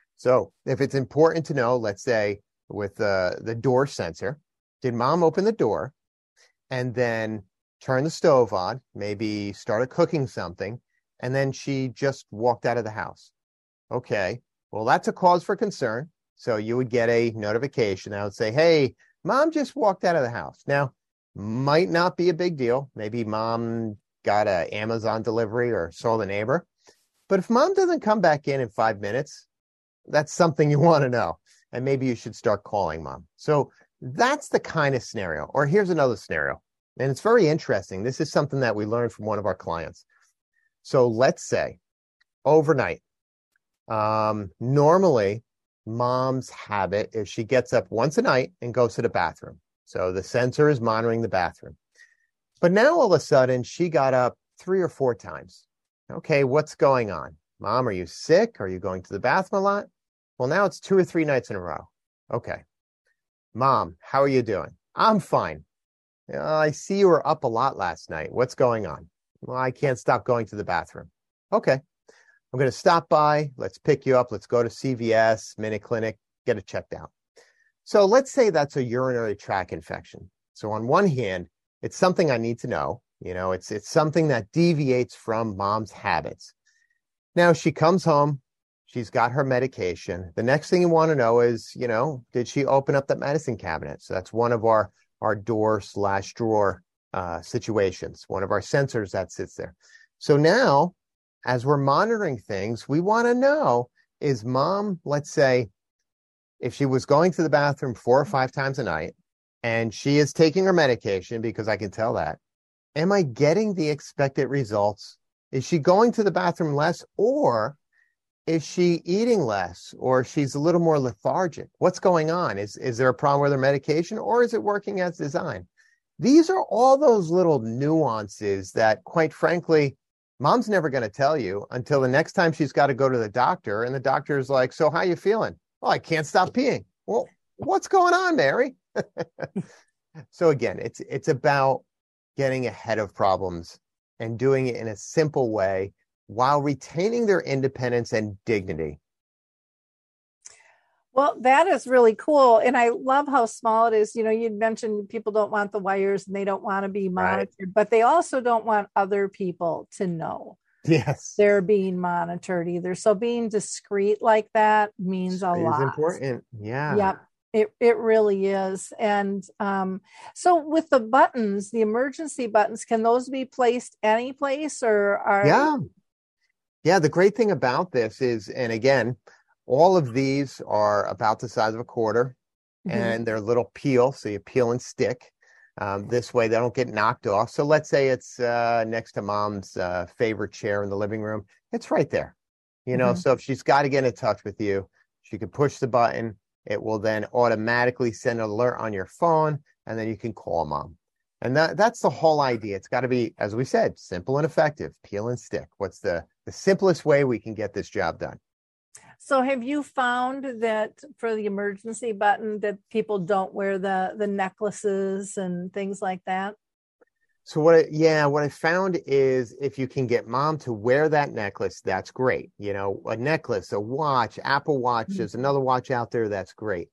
Speaker 3: So if it's important to know, let's say with uh, the door sensor, did mom open the door and then turn the stove on, maybe started cooking something, and then she just walked out of the house? Okay, well, that's a cause for concern. So you would get a notification that would say, hey, mom just walked out of the house. Now, might not be a big deal. Maybe mom got an Amazon delivery or saw the neighbor. But if mom doesn't come back in in five minutes, that's something you want to know. And maybe you should start calling mom. So that's the kind of scenario. Or here's another scenario. And it's very interesting. This is something that we learned from one of our clients. So let's say overnight, um, normally mom's habit is she gets up once a night and goes to the bathroom. So the sensor is monitoring the bathroom. But now all of a sudden she got up three or four times. Okay, what's going on? Mom, are you sick? Are you going to the bathroom a lot? Well, now it's two or three nights in a row. Okay. Mom, how are you doing? I'm fine. Uh, I see you were up a lot last night. What's going on? Well, I can't stop going to the bathroom. Okay. I'm going to stop by. Let's pick you up. Let's go to C V S, Minute Clinic, get it checked out. So let's say that's a urinary tract infection. So on one hand, it's something I need to know. You know, it's it's something that deviates from mom's habits. Now she comes home. She's got her medication. The next thing you want to know is, you know, did she open up that medicine cabinet? So that's one of our, our door slash drawer uh, situations, one of our sensors that sits there. So now, as we're monitoring things, we want to know, is mom, let's say, if she was going to the bathroom four or five times a night, and she is taking her medication, because I can tell that, am I getting the expected results? Is she going to the bathroom less, or is she eating less, or she's a little more lethargic? What's going on? Is, is there a problem with her medication, or is it working as designed? These are all those little nuances that, quite frankly, mom's never going to tell you until the next time she's got to go to the doctor, and the doctor's like, so how you feeling? Well, I can't stop peeing. Well, what's going on, Mary? So again, it's it's about getting ahead of problems and doing it in a simple way while retaining their independence and dignity.
Speaker 1: Well, that is really cool. And I love how small it is. You know, you'd mentioned people don't want the wires and they don't want to be monitored, right. But they also don't want other people to know.
Speaker 3: Yes.
Speaker 1: They're being monitored either. So being discreet like that means discreet a lot.
Speaker 3: Is important. Yeah.
Speaker 1: Yep. It it really is. And um, so with the buttons, the emergency buttons, can those be placed any place or are
Speaker 3: Yeah. Yeah. The great thing about this is, and again, all of these are about the size of a quarter, mm-hmm. and they're little peel. So you peel and stick. Um, this way they don't get knocked off. So let's say it's uh, next to mom's uh, favorite chair in the living room. It's right there. You know, mm-hmm. So if she's got to get in touch with you, she can push the button. It will then automatically send an alert on your phone, and then you can call mom. And that that's the whole idea. It's got to be, as we said, simple and effective. Peel and stick. What's the, the simplest way we can get this job done?
Speaker 1: So have you found that for the emergency button that people don't wear the, the necklaces and things like that?
Speaker 3: So what, I, yeah, what I found is if you can get mom to wear that necklace, that's great. You know, a necklace, a watch, Apple Watch, mm-hmm. there's another watch out there. That's great.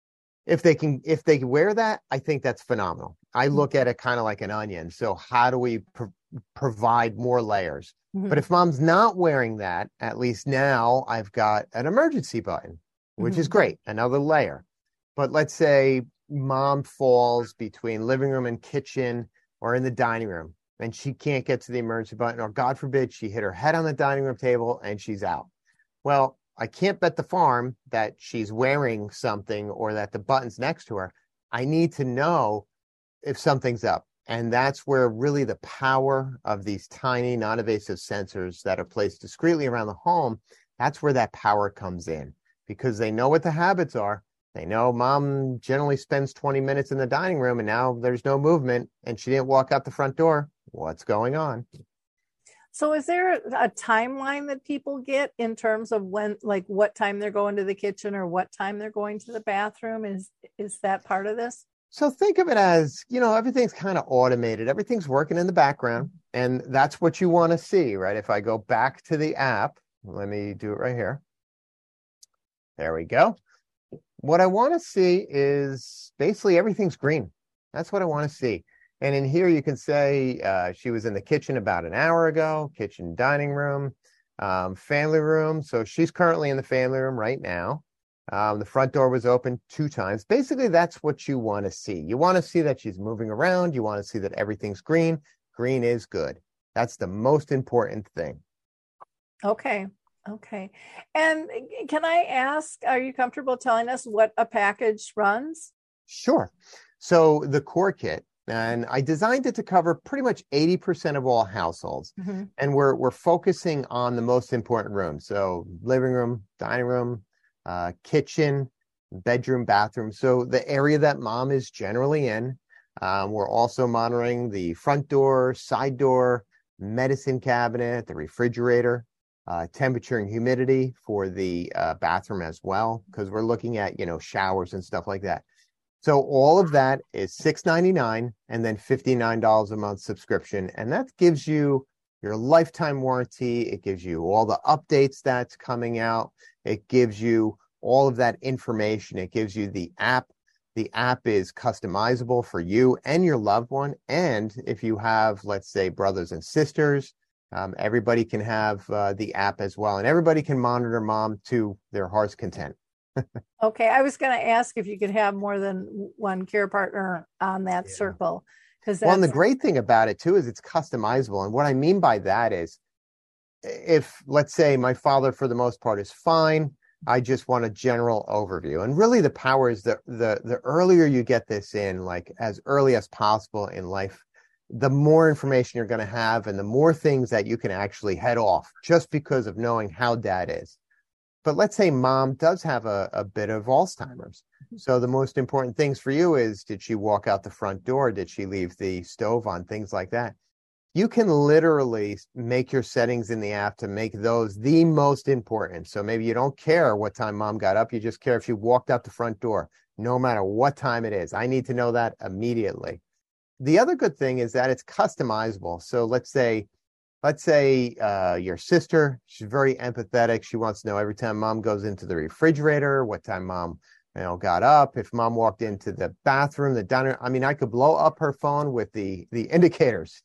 Speaker 3: If they can, if they can wear that, I think that's phenomenal. I look at it kind of like an onion. So how do we pro- provide more layers? Mm-hmm. But if mom's not wearing that, at least now I've got an emergency button, which mm-hmm. is great. Another layer. But let's say mom falls between living room and kitchen or in the dining room and she can't get to the emergency button, or God forbid, she hit her head on the dining room table and she's out. Well, I can't bet the farm that she's wearing something or that the button's next to her. I need to know if something's up. And that's where really the power of these tiny non-invasive sensors that are placed discreetly around the home, that's where that power comes in, because they know what the habits are. They know mom generally spends twenty minutes in the dining room and now there's no movement and she didn't walk out the front door. What's going on?
Speaker 1: So is there a timeline that people get in terms of when, like what time they're going to the kitchen or what time they're going to the bathroom? Is, is that part of this?
Speaker 3: So think of it as, you know, everything's kind of automated. Everything's working in the background, and that's what you want to see, right? If I go back to the app, let me do it right here. There we go. What I want to see is basically everything's green. That's what I want to see. And in here, you can say uh, she was in the kitchen about an hour ago, kitchen, dining room, um, family room. So she's currently in the family room right now. Um, the front door was open two times. Basically, that's what you want to see. You want to see that she's moving around. You want to see that everything's green. Green is good. That's the most important thing.
Speaker 1: Okay. Okay. And can I ask, are you comfortable telling us what a package runs?
Speaker 3: Sure. So the core kit, and I designed it to cover pretty much eighty percent of all households. Mm-hmm. And we're we're focusing on the most important rooms. So living room, dining room, Uh, kitchen, bedroom, bathroom. So the area that mom is generally in. Um, we're also monitoring the front door, side door, medicine cabinet, the refrigerator, uh, temperature and humidity for the uh, bathroom as well, because we're looking at, you know, showers and stuff like that. So all of that is six ninety-nine and then fifty-nine dollars a month subscription. And that gives you your lifetime warranty. It gives you all the updates that's coming out. It gives you all of that information. It gives you the app. The app is customizable for you and your loved one. And if you have, let's say, brothers and sisters, um, everybody can have uh, the app as well. And everybody can monitor mom to their heart's content.
Speaker 1: Okay. I was going to ask if you could have more than one care partner on that yeah. circle. Because
Speaker 3: well, and the great thing about it, too, is it's customizable. And what I mean by that is if, let's say, my father, for the most part, is fine, I just want a general overview. And really the power is that the, the earlier you get this in, like as early as possible in life, the more information you're going to have and the more things that you can actually head off just because of knowing how dad is. But let's say mom does have a, a bit of Alzheimer's. So the most important things for you is, did she walk out the front door? Did she leave the stove on? Things like that. You can literally make your settings in the app to make those the most important. So maybe you don't care what time mom got up. You just care if she walked out the front door, no matter what time it is. I need to know that immediately. The other good thing is that it's customizable. So let's say let's say uh, your sister, she's very empathetic. She wants to know every time mom goes into the refrigerator, what time mom, you know, got up. If mom walked into the bathroom, the diner. I mean, I could blow up her phone with the the indicators,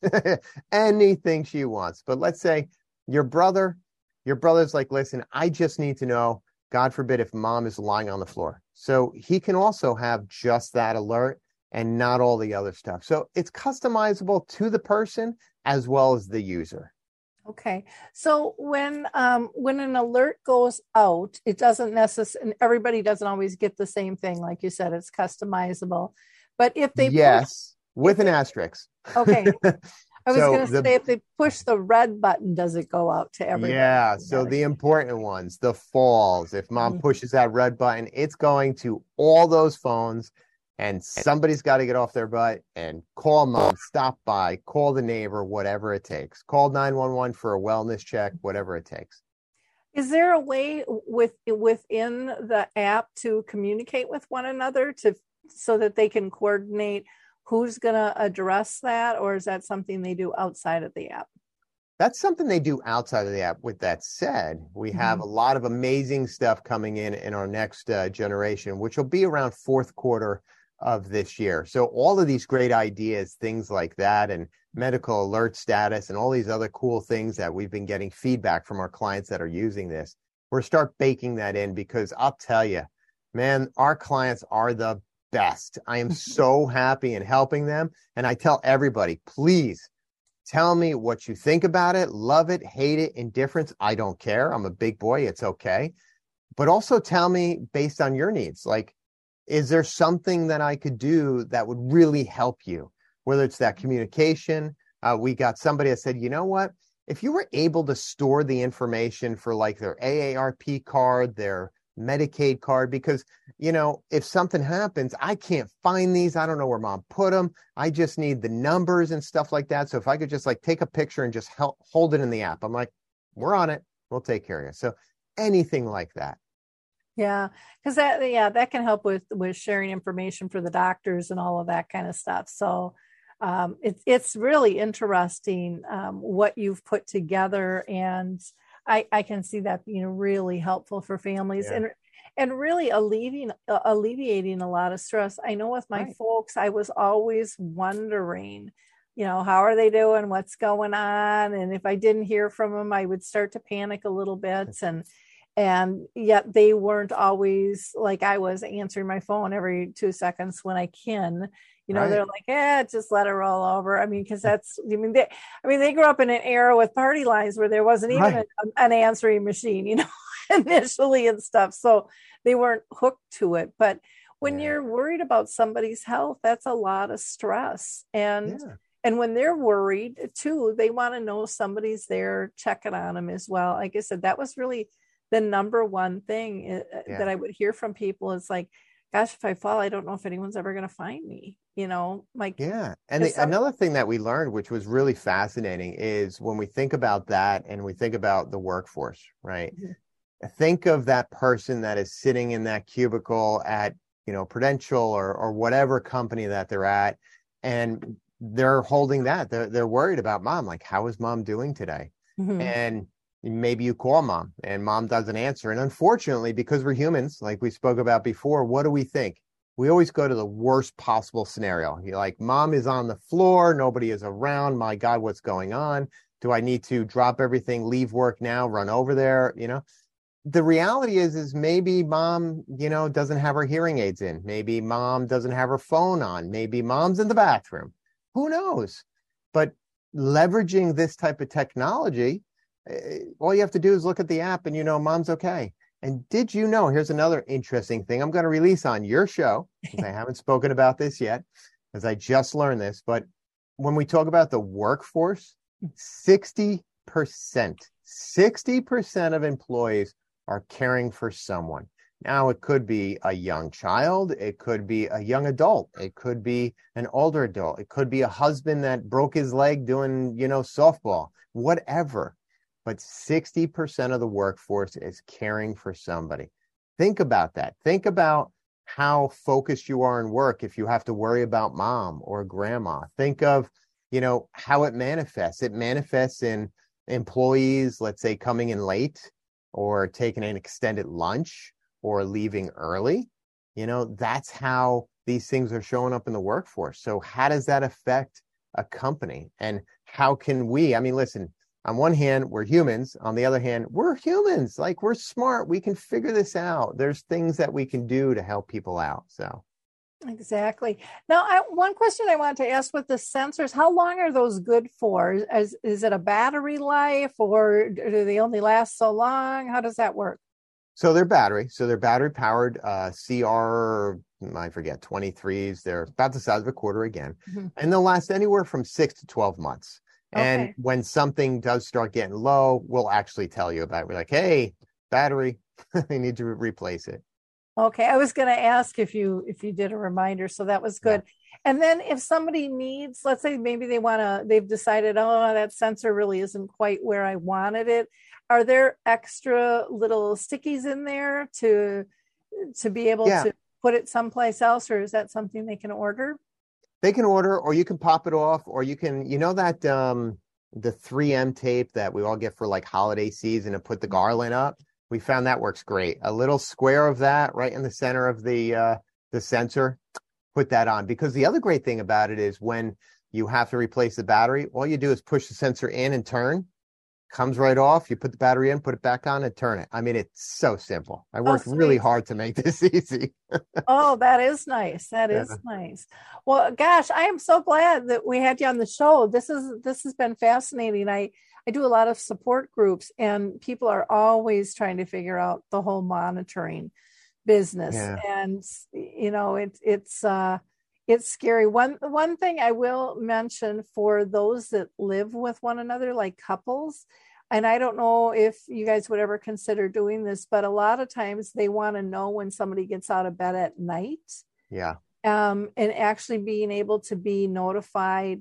Speaker 3: anything she wants. But let's say your brother, your brother's like, listen, I just need to know, God forbid, if mom is lying on the floor. So he can also have just that alert and not all the other stuff. So it's customizable to the person as well as the user.
Speaker 1: Okay. So when um, when an alert goes out, it doesn't necessarily, everybody doesn't always get the same thing. Like you said, it's customizable. But if they
Speaker 3: yes, push, with an
Speaker 1: they,
Speaker 3: asterisk.
Speaker 1: Okay. I was
Speaker 3: so
Speaker 1: going to say, if they push the red button, does it go out to everybody?
Speaker 3: Yeah. So the important ones, the falls, if mom mm-hmm. pushes that red button, it's going to all those phones. And somebody's got to get off their butt and call mom, stop by, call the neighbor, whatever it takes. Call nine one one for a wellness check, whatever it takes.
Speaker 1: Is there a way with within the app to communicate with one another to so that they can coordinate who's going to address that? Or is that something they do outside of the app?
Speaker 3: That's something they do outside of the app. With that said, we mm-hmm. have a lot of amazing stuff coming in in our next uh, generation, which will be around fourth quarter of this year. So all of these great ideas, things like that, and medical alert status and all these other cool things that we've been getting feedback from our clients that are using this, we're start baking that in, because I'll tell you, man, our clients are the best. I am so happy in helping them. And I tell everybody, please tell me what you think about it. Love it, hate it, indifference. I don't care. I'm a big boy. It's okay. But also tell me based on your needs, like, is there something that I could do that would really help you? Whether it's that communication. Uh, we got somebody that said, you know what? If you were able to store the information for like their A A R P card, their Medicaid card, because, you know, if something happens, I can't find these. I don't know where mom put them. I just need the numbers and stuff like that. So if I could just like take a picture and just help, hold it in the app, I'm like, we're on it. We'll take care of you. So anything like that.
Speaker 1: Yeah, because that yeah that can help with with sharing information for the doctors and all of that kind of stuff. So um, it's it's really interesting um, what you've put together, and I I can see that being really helpful for families yeah. and and really alleviating uh, alleviating a lot of stress. I know with my right. folks, I was always wondering, you know, how are they doing? What's going on? And if I didn't hear from them, I would start to panic a little bit, and. And yet they weren't always like I was answering my phone every two seconds when I can, you know, right. They're like, eh, just let it roll over. I mean, because that's, I mean, they, I mean, they grew up in an era with party lines where there wasn't even right. a, an answering machine, you know, initially and stuff. So they weren't hooked to it. But when yeah. you're worried about somebody's health, that's a lot of stress. And yeah. And when they're worried too, they want to know somebody's there checking on them as well. Like I said, that was really the number one thing yeah. that I would hear from people is like, gosh, if I fall, I don't know if anyone's ever going to find me, you know, like,
Speaker 3: yeah. And the, some... another thing that we learned, which was really fascinating, is when we think about that and we think about the workforce, right? Mm-hmm. Think of that person that is sitting in that cubicle at, you know, Prudential or, or whatever company that they're at. And they're holding that. They're, they're worried about mom. Like, how is mom doing today? Mm-hmm. And maybe you call mom and mom doesn't answer. And unfortunately, because we're humans, like we spoke about before, what do we think? We always go to the worst possible scenario. You're like, mom is on the floor. Nobody is around. My God, what's going on? Do I need to drop everything, leave work now, run over there? You know, the reality is, is maybe mom, you know, doesn't have her hearing aids in. Maybe mom doesn't have her phone on. Maybe mom's in the bathroom. Who knows? But leveraging this type of technology, all you have to do is look at the app and you know mom's okay. And did you know, here's another interesting thing I'm going to release on your show, because I haven't spoken about this yet, because I just learned this, but when we talk about the workforce, sixty percent, sixty percent of employees are caring for someone. Now, it could be a young child, it could be a young adult, it could be an older adult, it could be a husband that broke his leg doing, you know, softball, whatever. But sixty percent of the workforce is caring for somebody. Think about that. Think about how focused you are in work if you have to worry about mom or grandma. Think of, you know, how it manifests. It manifests in employees, let's say, coming in late or taking an extended lunch or leaving early. You know, that's how these things are showing up in the workforce. So how does that affect a company? And how can we, I mean, listen, on one hand, we're humans. On the other hand, we're humans. Like, we're smart. We can figure this out. There's things that we can do to help people out. So.
Speaker 1: Exactly. Now, I, one question I want to ask with the sensors, how long are those good for? Is, is it a battery life, or do they only last so long? How does that work?
Speaker 3: So they're battery. So they're battery powered uh, C R, I forget, twenty-threes. They're about the size of a quarter again. Mm-hmm. And they'll last anywhere from six to twelve months. And okay. when something does start getting low, we'll actually tell you about it. We're like, hey, battery, I need to re- replace it.
Speaker 1: Okay, I was going to ask if you if you did a reminder, so that was good. Yeah. And then if somebody needs, let's say maybe they want to, they've decided, oh, that sensor really isn't quite where I wanted it. Are there extra little stickies in there to to be able yeah. to put it someplace else, or is that something they can order?
Speaker 3: They can order, or you can pop it off, or you can, you know, that um, the three M tape that we all get for like holiday season and put the garland up. We found that works great. A little square of that right in the center of the uh, the sensor, put that on. Because the other great thing about it is when you have to replace the battery, all you do is push the sensor in and turn. Comes right off. You put the battery in, put it back on, and turn it. I mean, it's so simple. I worked oh, really hard to make this easy.
Speaker 1: Oh, that is nice. That yeah. is nice. Well, gosh, I am so glad that we had you on the show. This is this has been fascinating. I I do a lot of support groups, and people are always trying to figure out the whole monitoring business. Yeah. And, you know, it, it's, uh, it's scary. One, one thing I will mention for those that live with one another, like couples, and I don't know if you guys would ever consider doing this, but a lot of times they want to know when somebody gets out of bed at night.
Speaker 3: Yeah.
Speaker 1: Um, and actually being able to be notified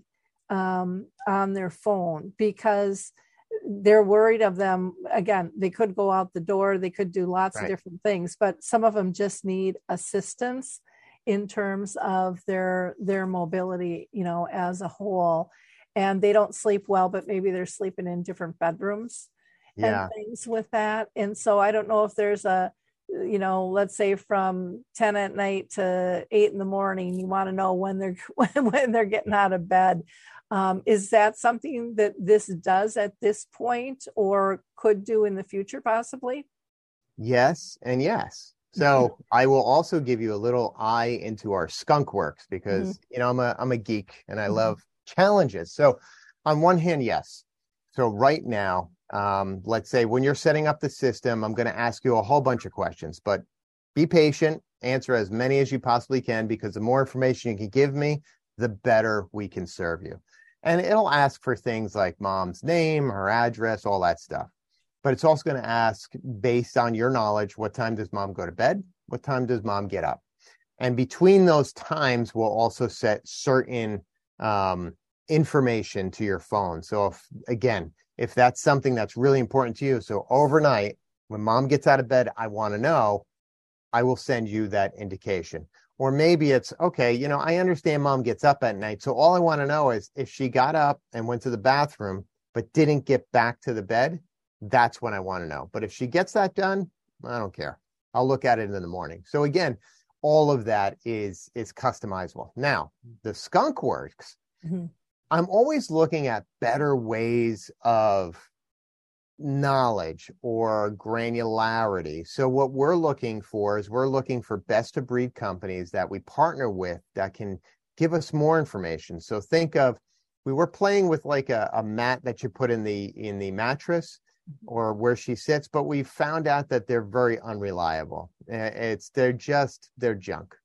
Speaker 1: um, on their phone, because they're worried of them. Again, they could go out the door, they could do lots right. of different things, but some of them just need assistance in terms of their, their mobility, you know, as a whole. And they don't sleep well, but maybe they're sleeping in different bedrooms yeah. and things with that. And so I don't know if there's a, you know, let's say from ten at night to eight in the morning, you want to know when they're, when they're getting out of bed. Um, is that something that this does at this point, or could do in the future, possibly?
Speaker 3: Yes, and yes. So I will also give you a little eye into our skunk works, because, mm-hmm. you know, I'm a, I'm a geek and I mm-hmm. love challenges. So on one hand, yes. So right now, um, let's say when you're setting up the system, I'm going to ask you a whole bunch of questions, but be patient, answer as many as you possibly can, because the more information you can give me, the better we can serve you. And it'll ask for things like mom's name, her address, all that stuff. But it's also going to ask, based on your knowledge, what time does mom go to bed? What time does mom get up? And between those times, we'll also set certain um, information to your phone. So if, again, if that's something that's really important to you, so overnight, when mom gets out of bed, I want to know, I will send you that indication. Or maybe it's, okay, you know, I understand mom gets up at night, so all I want to know is if she got up and went to the bathroom, but didn't get back to the bed, that's when I want to know. But if she gets that done, I don't care. I'll look at it in the morning. So again, all of that is, is customizable. Now, the skunk works. Mm-hmm. I'm always looking at better ways of knowledge or granularity. So what we're looking for is we're looking for best of breed companies that we partner with that can give us more information. So think of, we were playing with like a, a mat that you put in the in the mattress or where she sits, but we found out that they're very unreliable. It's they're just they're junk.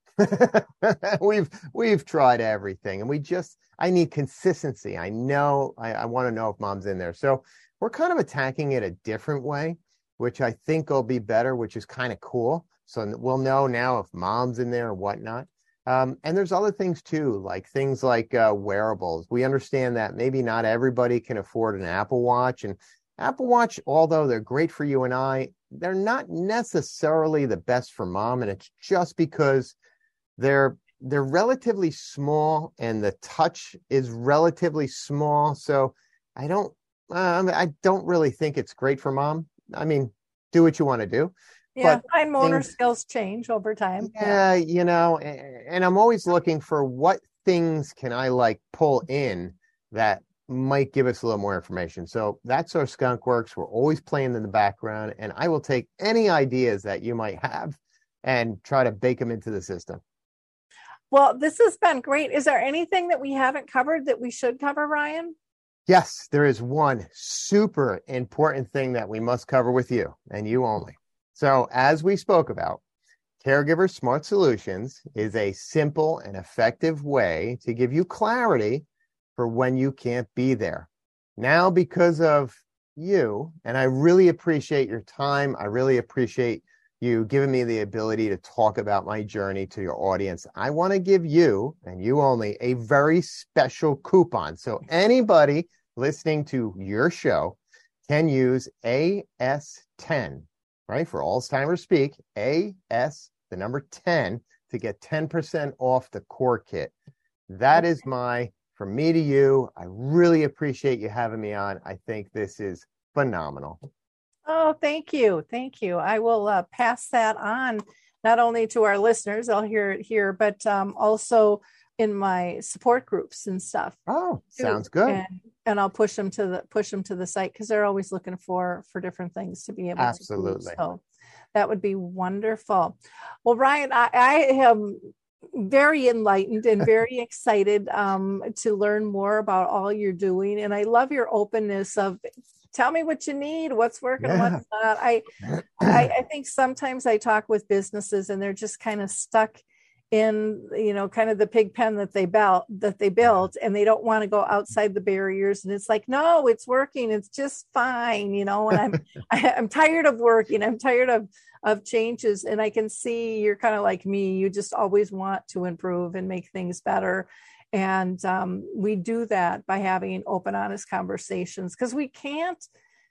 Speaker 3: we've we've tried everything, and we just I need consistency. I know I, I want to know if mom's in there. So we're kind of attacking it a different way, which I think will be better, which is kind of cool. So we'll know now if mom's in there or whatnot. Um, and there's other things too, like things like uh, wearables. We understand that maybe not everybody can afford an Apple Watch, and Apple Watch, although they're great for you and I, they're not necessarily the best for mom. And it's just because they're they're relatively small and the touch is relatively small. So I don't um, I don't really think it's great for mom. I mean, do what you want to do.
Speaker 1: Yeah,
Speaker 3: But
Speaker 1: fine motor
Speaker 3: things-
Speaker 1: skills change over time.
Speaker 3: Yeah, you know, a- and I'm always looking for what things can I like pull in that might give us a little more information. So that's our Skunk Works. We're always playing in the background, and I will take any ideas that you might have and try to bake them into the system.
Speaker 1: Well, this has been great. Is there anything that we haven't covered that we should cover, Ryan?
Speaker 3: Yes, there is one super important thing that we must cover with you and you only. So as we spoke about, Caregiver Smart Solutions is a simple and effective way to give you clarity for when you can't be there. Now, because of you, and I really appreciate your time, I really appreciate you giving me the ability to talk about my journey to your audience. I want to give you, and you only, a very special coupon. So anybody listening to your show can use A S ten, right? For Alzheimer's Speak, A S, the number ten, to get ten percent off the core kit. That is my, from me to you. I really appreciate you having me on. I think this is phenomenal.
Speaker 1: Oh, thank you. Thank you. I will uh, pass that on not only to our listeners, I'll hear it here, but um, also in my support groups and stuff.
Speaker 3: Oh,
Speaker 1: too.
Speaker 3: sounds good.
Speaker 1: And, and I'll push them to the push them to the site because they're always looking for for different things to be able
Speaker 3: Absolutely.
Speaker 1: to do. So that would be wonderful. Well, Ryan, I, I am very enlightened and very excited um, to learn more about all you're doing. And I love your openness of tell me what you need, what's working,
Speaker 3: Yeah.
Speaker 1: what's not. I, I I think sometimes I talk with businesses and they're just kind of stuck in, you know, kind of the pig pen that they built, that they built, and they don't want to go outside the barriers. And it's like, no, it's working. It's just fine, you know, and I'm, I, I'm tired of working. I'm tired of, of changes. And I can see you're kind of like me. You just always want to improve and make things better. And um, we do that by having open, honest conversations because we can't,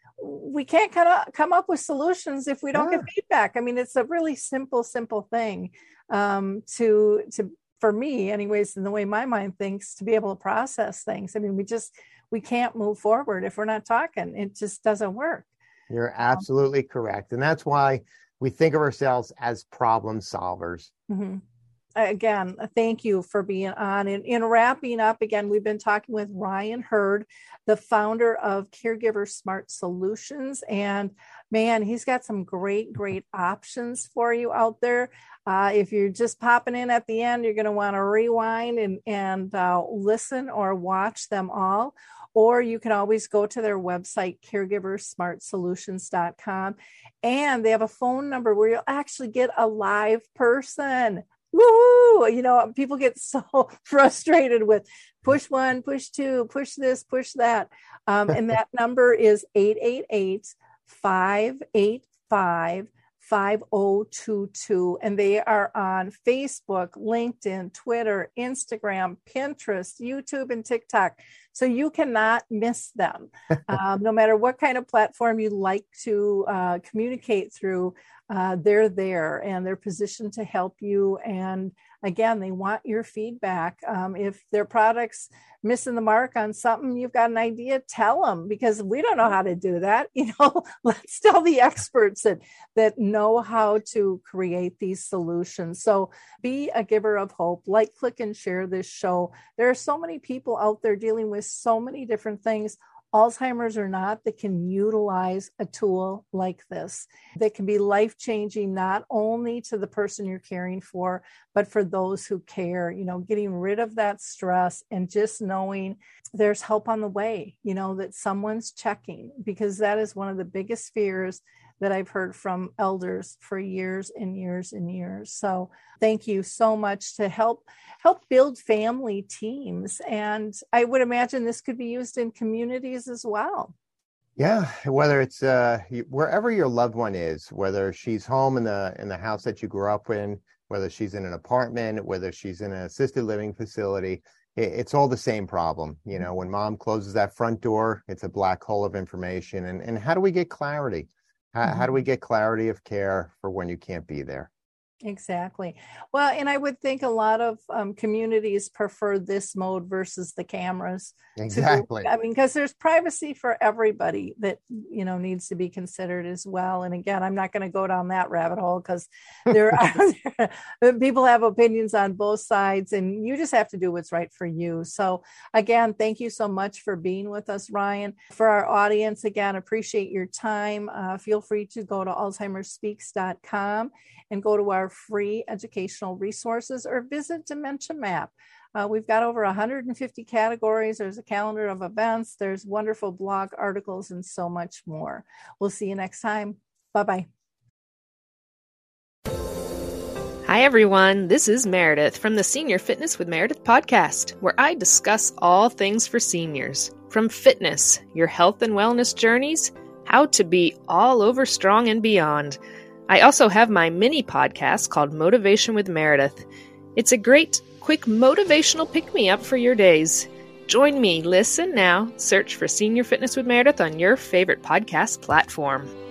Speaker 1: we can't kind of come up with solutions if we don't
Speaker 3: Yeah.
Speaker 1: get feedback. I mean, it's a really simple, simple thing um, to, to, for me anyways, in the way my mind thinks, to be able to process things. I mean, we just, we can't move forward if we're not talking. It just doesn't work.
Speaker 3: You're absolutely correct. And that's why we think of ourselves as problem solvers.
Speaker 1: Mm-hmm. Again, thank you for being on. And in wrapping up, again, we've been talking with Ryan Hurd, the founder of Caregiver Smart Solutions. And man, he's got some great, great options for you out there. Uh, if you're just popping in at the end, you're going to want to rewind and, and uh, listen or watch them all. Or you can always go to their website, caregiver smart solutions dot com. And they have a phone number where you'll actually get a live person. Woo! You know, people get so frustrated with push one, push two, push this, push that. Um, and that number is eight eight eight, five eight five, five oh two two. And they are on Facebook, LinkedIn, Twitter, Instagram, Pinterest, YouTube, and TikTok. So you cannot miss them. Um, no matter what kind of platform you like to uh, communicate through, uh, they're there and they're positioned to help you. And again, they want your feedback. Um, if their product's missing the mark on something, you've got an idea, tell them, because we don't know how to do that. You know, let's tell the experts that, that know how to create these solutions. So be a giver of hope, like, click, and share this show. There are so many people out there dealing with so many different things, Alzheimer's or not, that can utilize a tool like this that can be life-changing, not only to the person you're caring for, but for those who care, you know, getting rid of that stress and just knowing there's help on the way, you know, that someone's checking, because that is one of the biggest fears that I've heard from elders for years and years and years. So thank you so much to help help build family teams. And I would imagine this could be used in communities as well.
Speaker 3: Yeah, whether it's uh, wherever your loved one is, whether she's home in the in the house that you grew up in, whether she's in an apartment, whether she's in an assisted living facility, it, it's all the same problem. You know, when mom closes that front door, it's a black hole of information. And, and how do we get clarity? How, mm-hmm. how do we get clarity of care for when you can't be there?
Speaker 1: Exactly. Well, and I would think a lot of um, communities prefer this mode versus the cameras.
Speaker 3: Exactly.
Speaker 1: To, I mean, because there's privacy for everybody that, you know, needs to be considered as well. And again, I'm not going to go down that rabbit hole because there are people have opinions on both sides, and you just have to do what's right for you. So again, thank you so much for being with us, Ryan. For our audience, again, appreciate your time. Uh, feel free to go to alzheimer's speaks dot com and go to our free educational resources or visit Dementia Map. Uh, we've got over one hundred fifty categories. There's a calendar of events. There's wonderful blog articles and so much more. We'll see you next time. Bye-bye.
Speaker 6: Hi, everyone. This is Meredith from the Senior Fitness with Meredith podcast, where I discuss all things for seniors, from fitness, your health and wellness journeys, how to be all over strong and beyond. I also have my mini podcast called Motivation with Meredith. It's a great, quick motivational pick-me-up for your days. Join me, listen now, search for Senior Fitness with Meredith on your favorite podcast platform.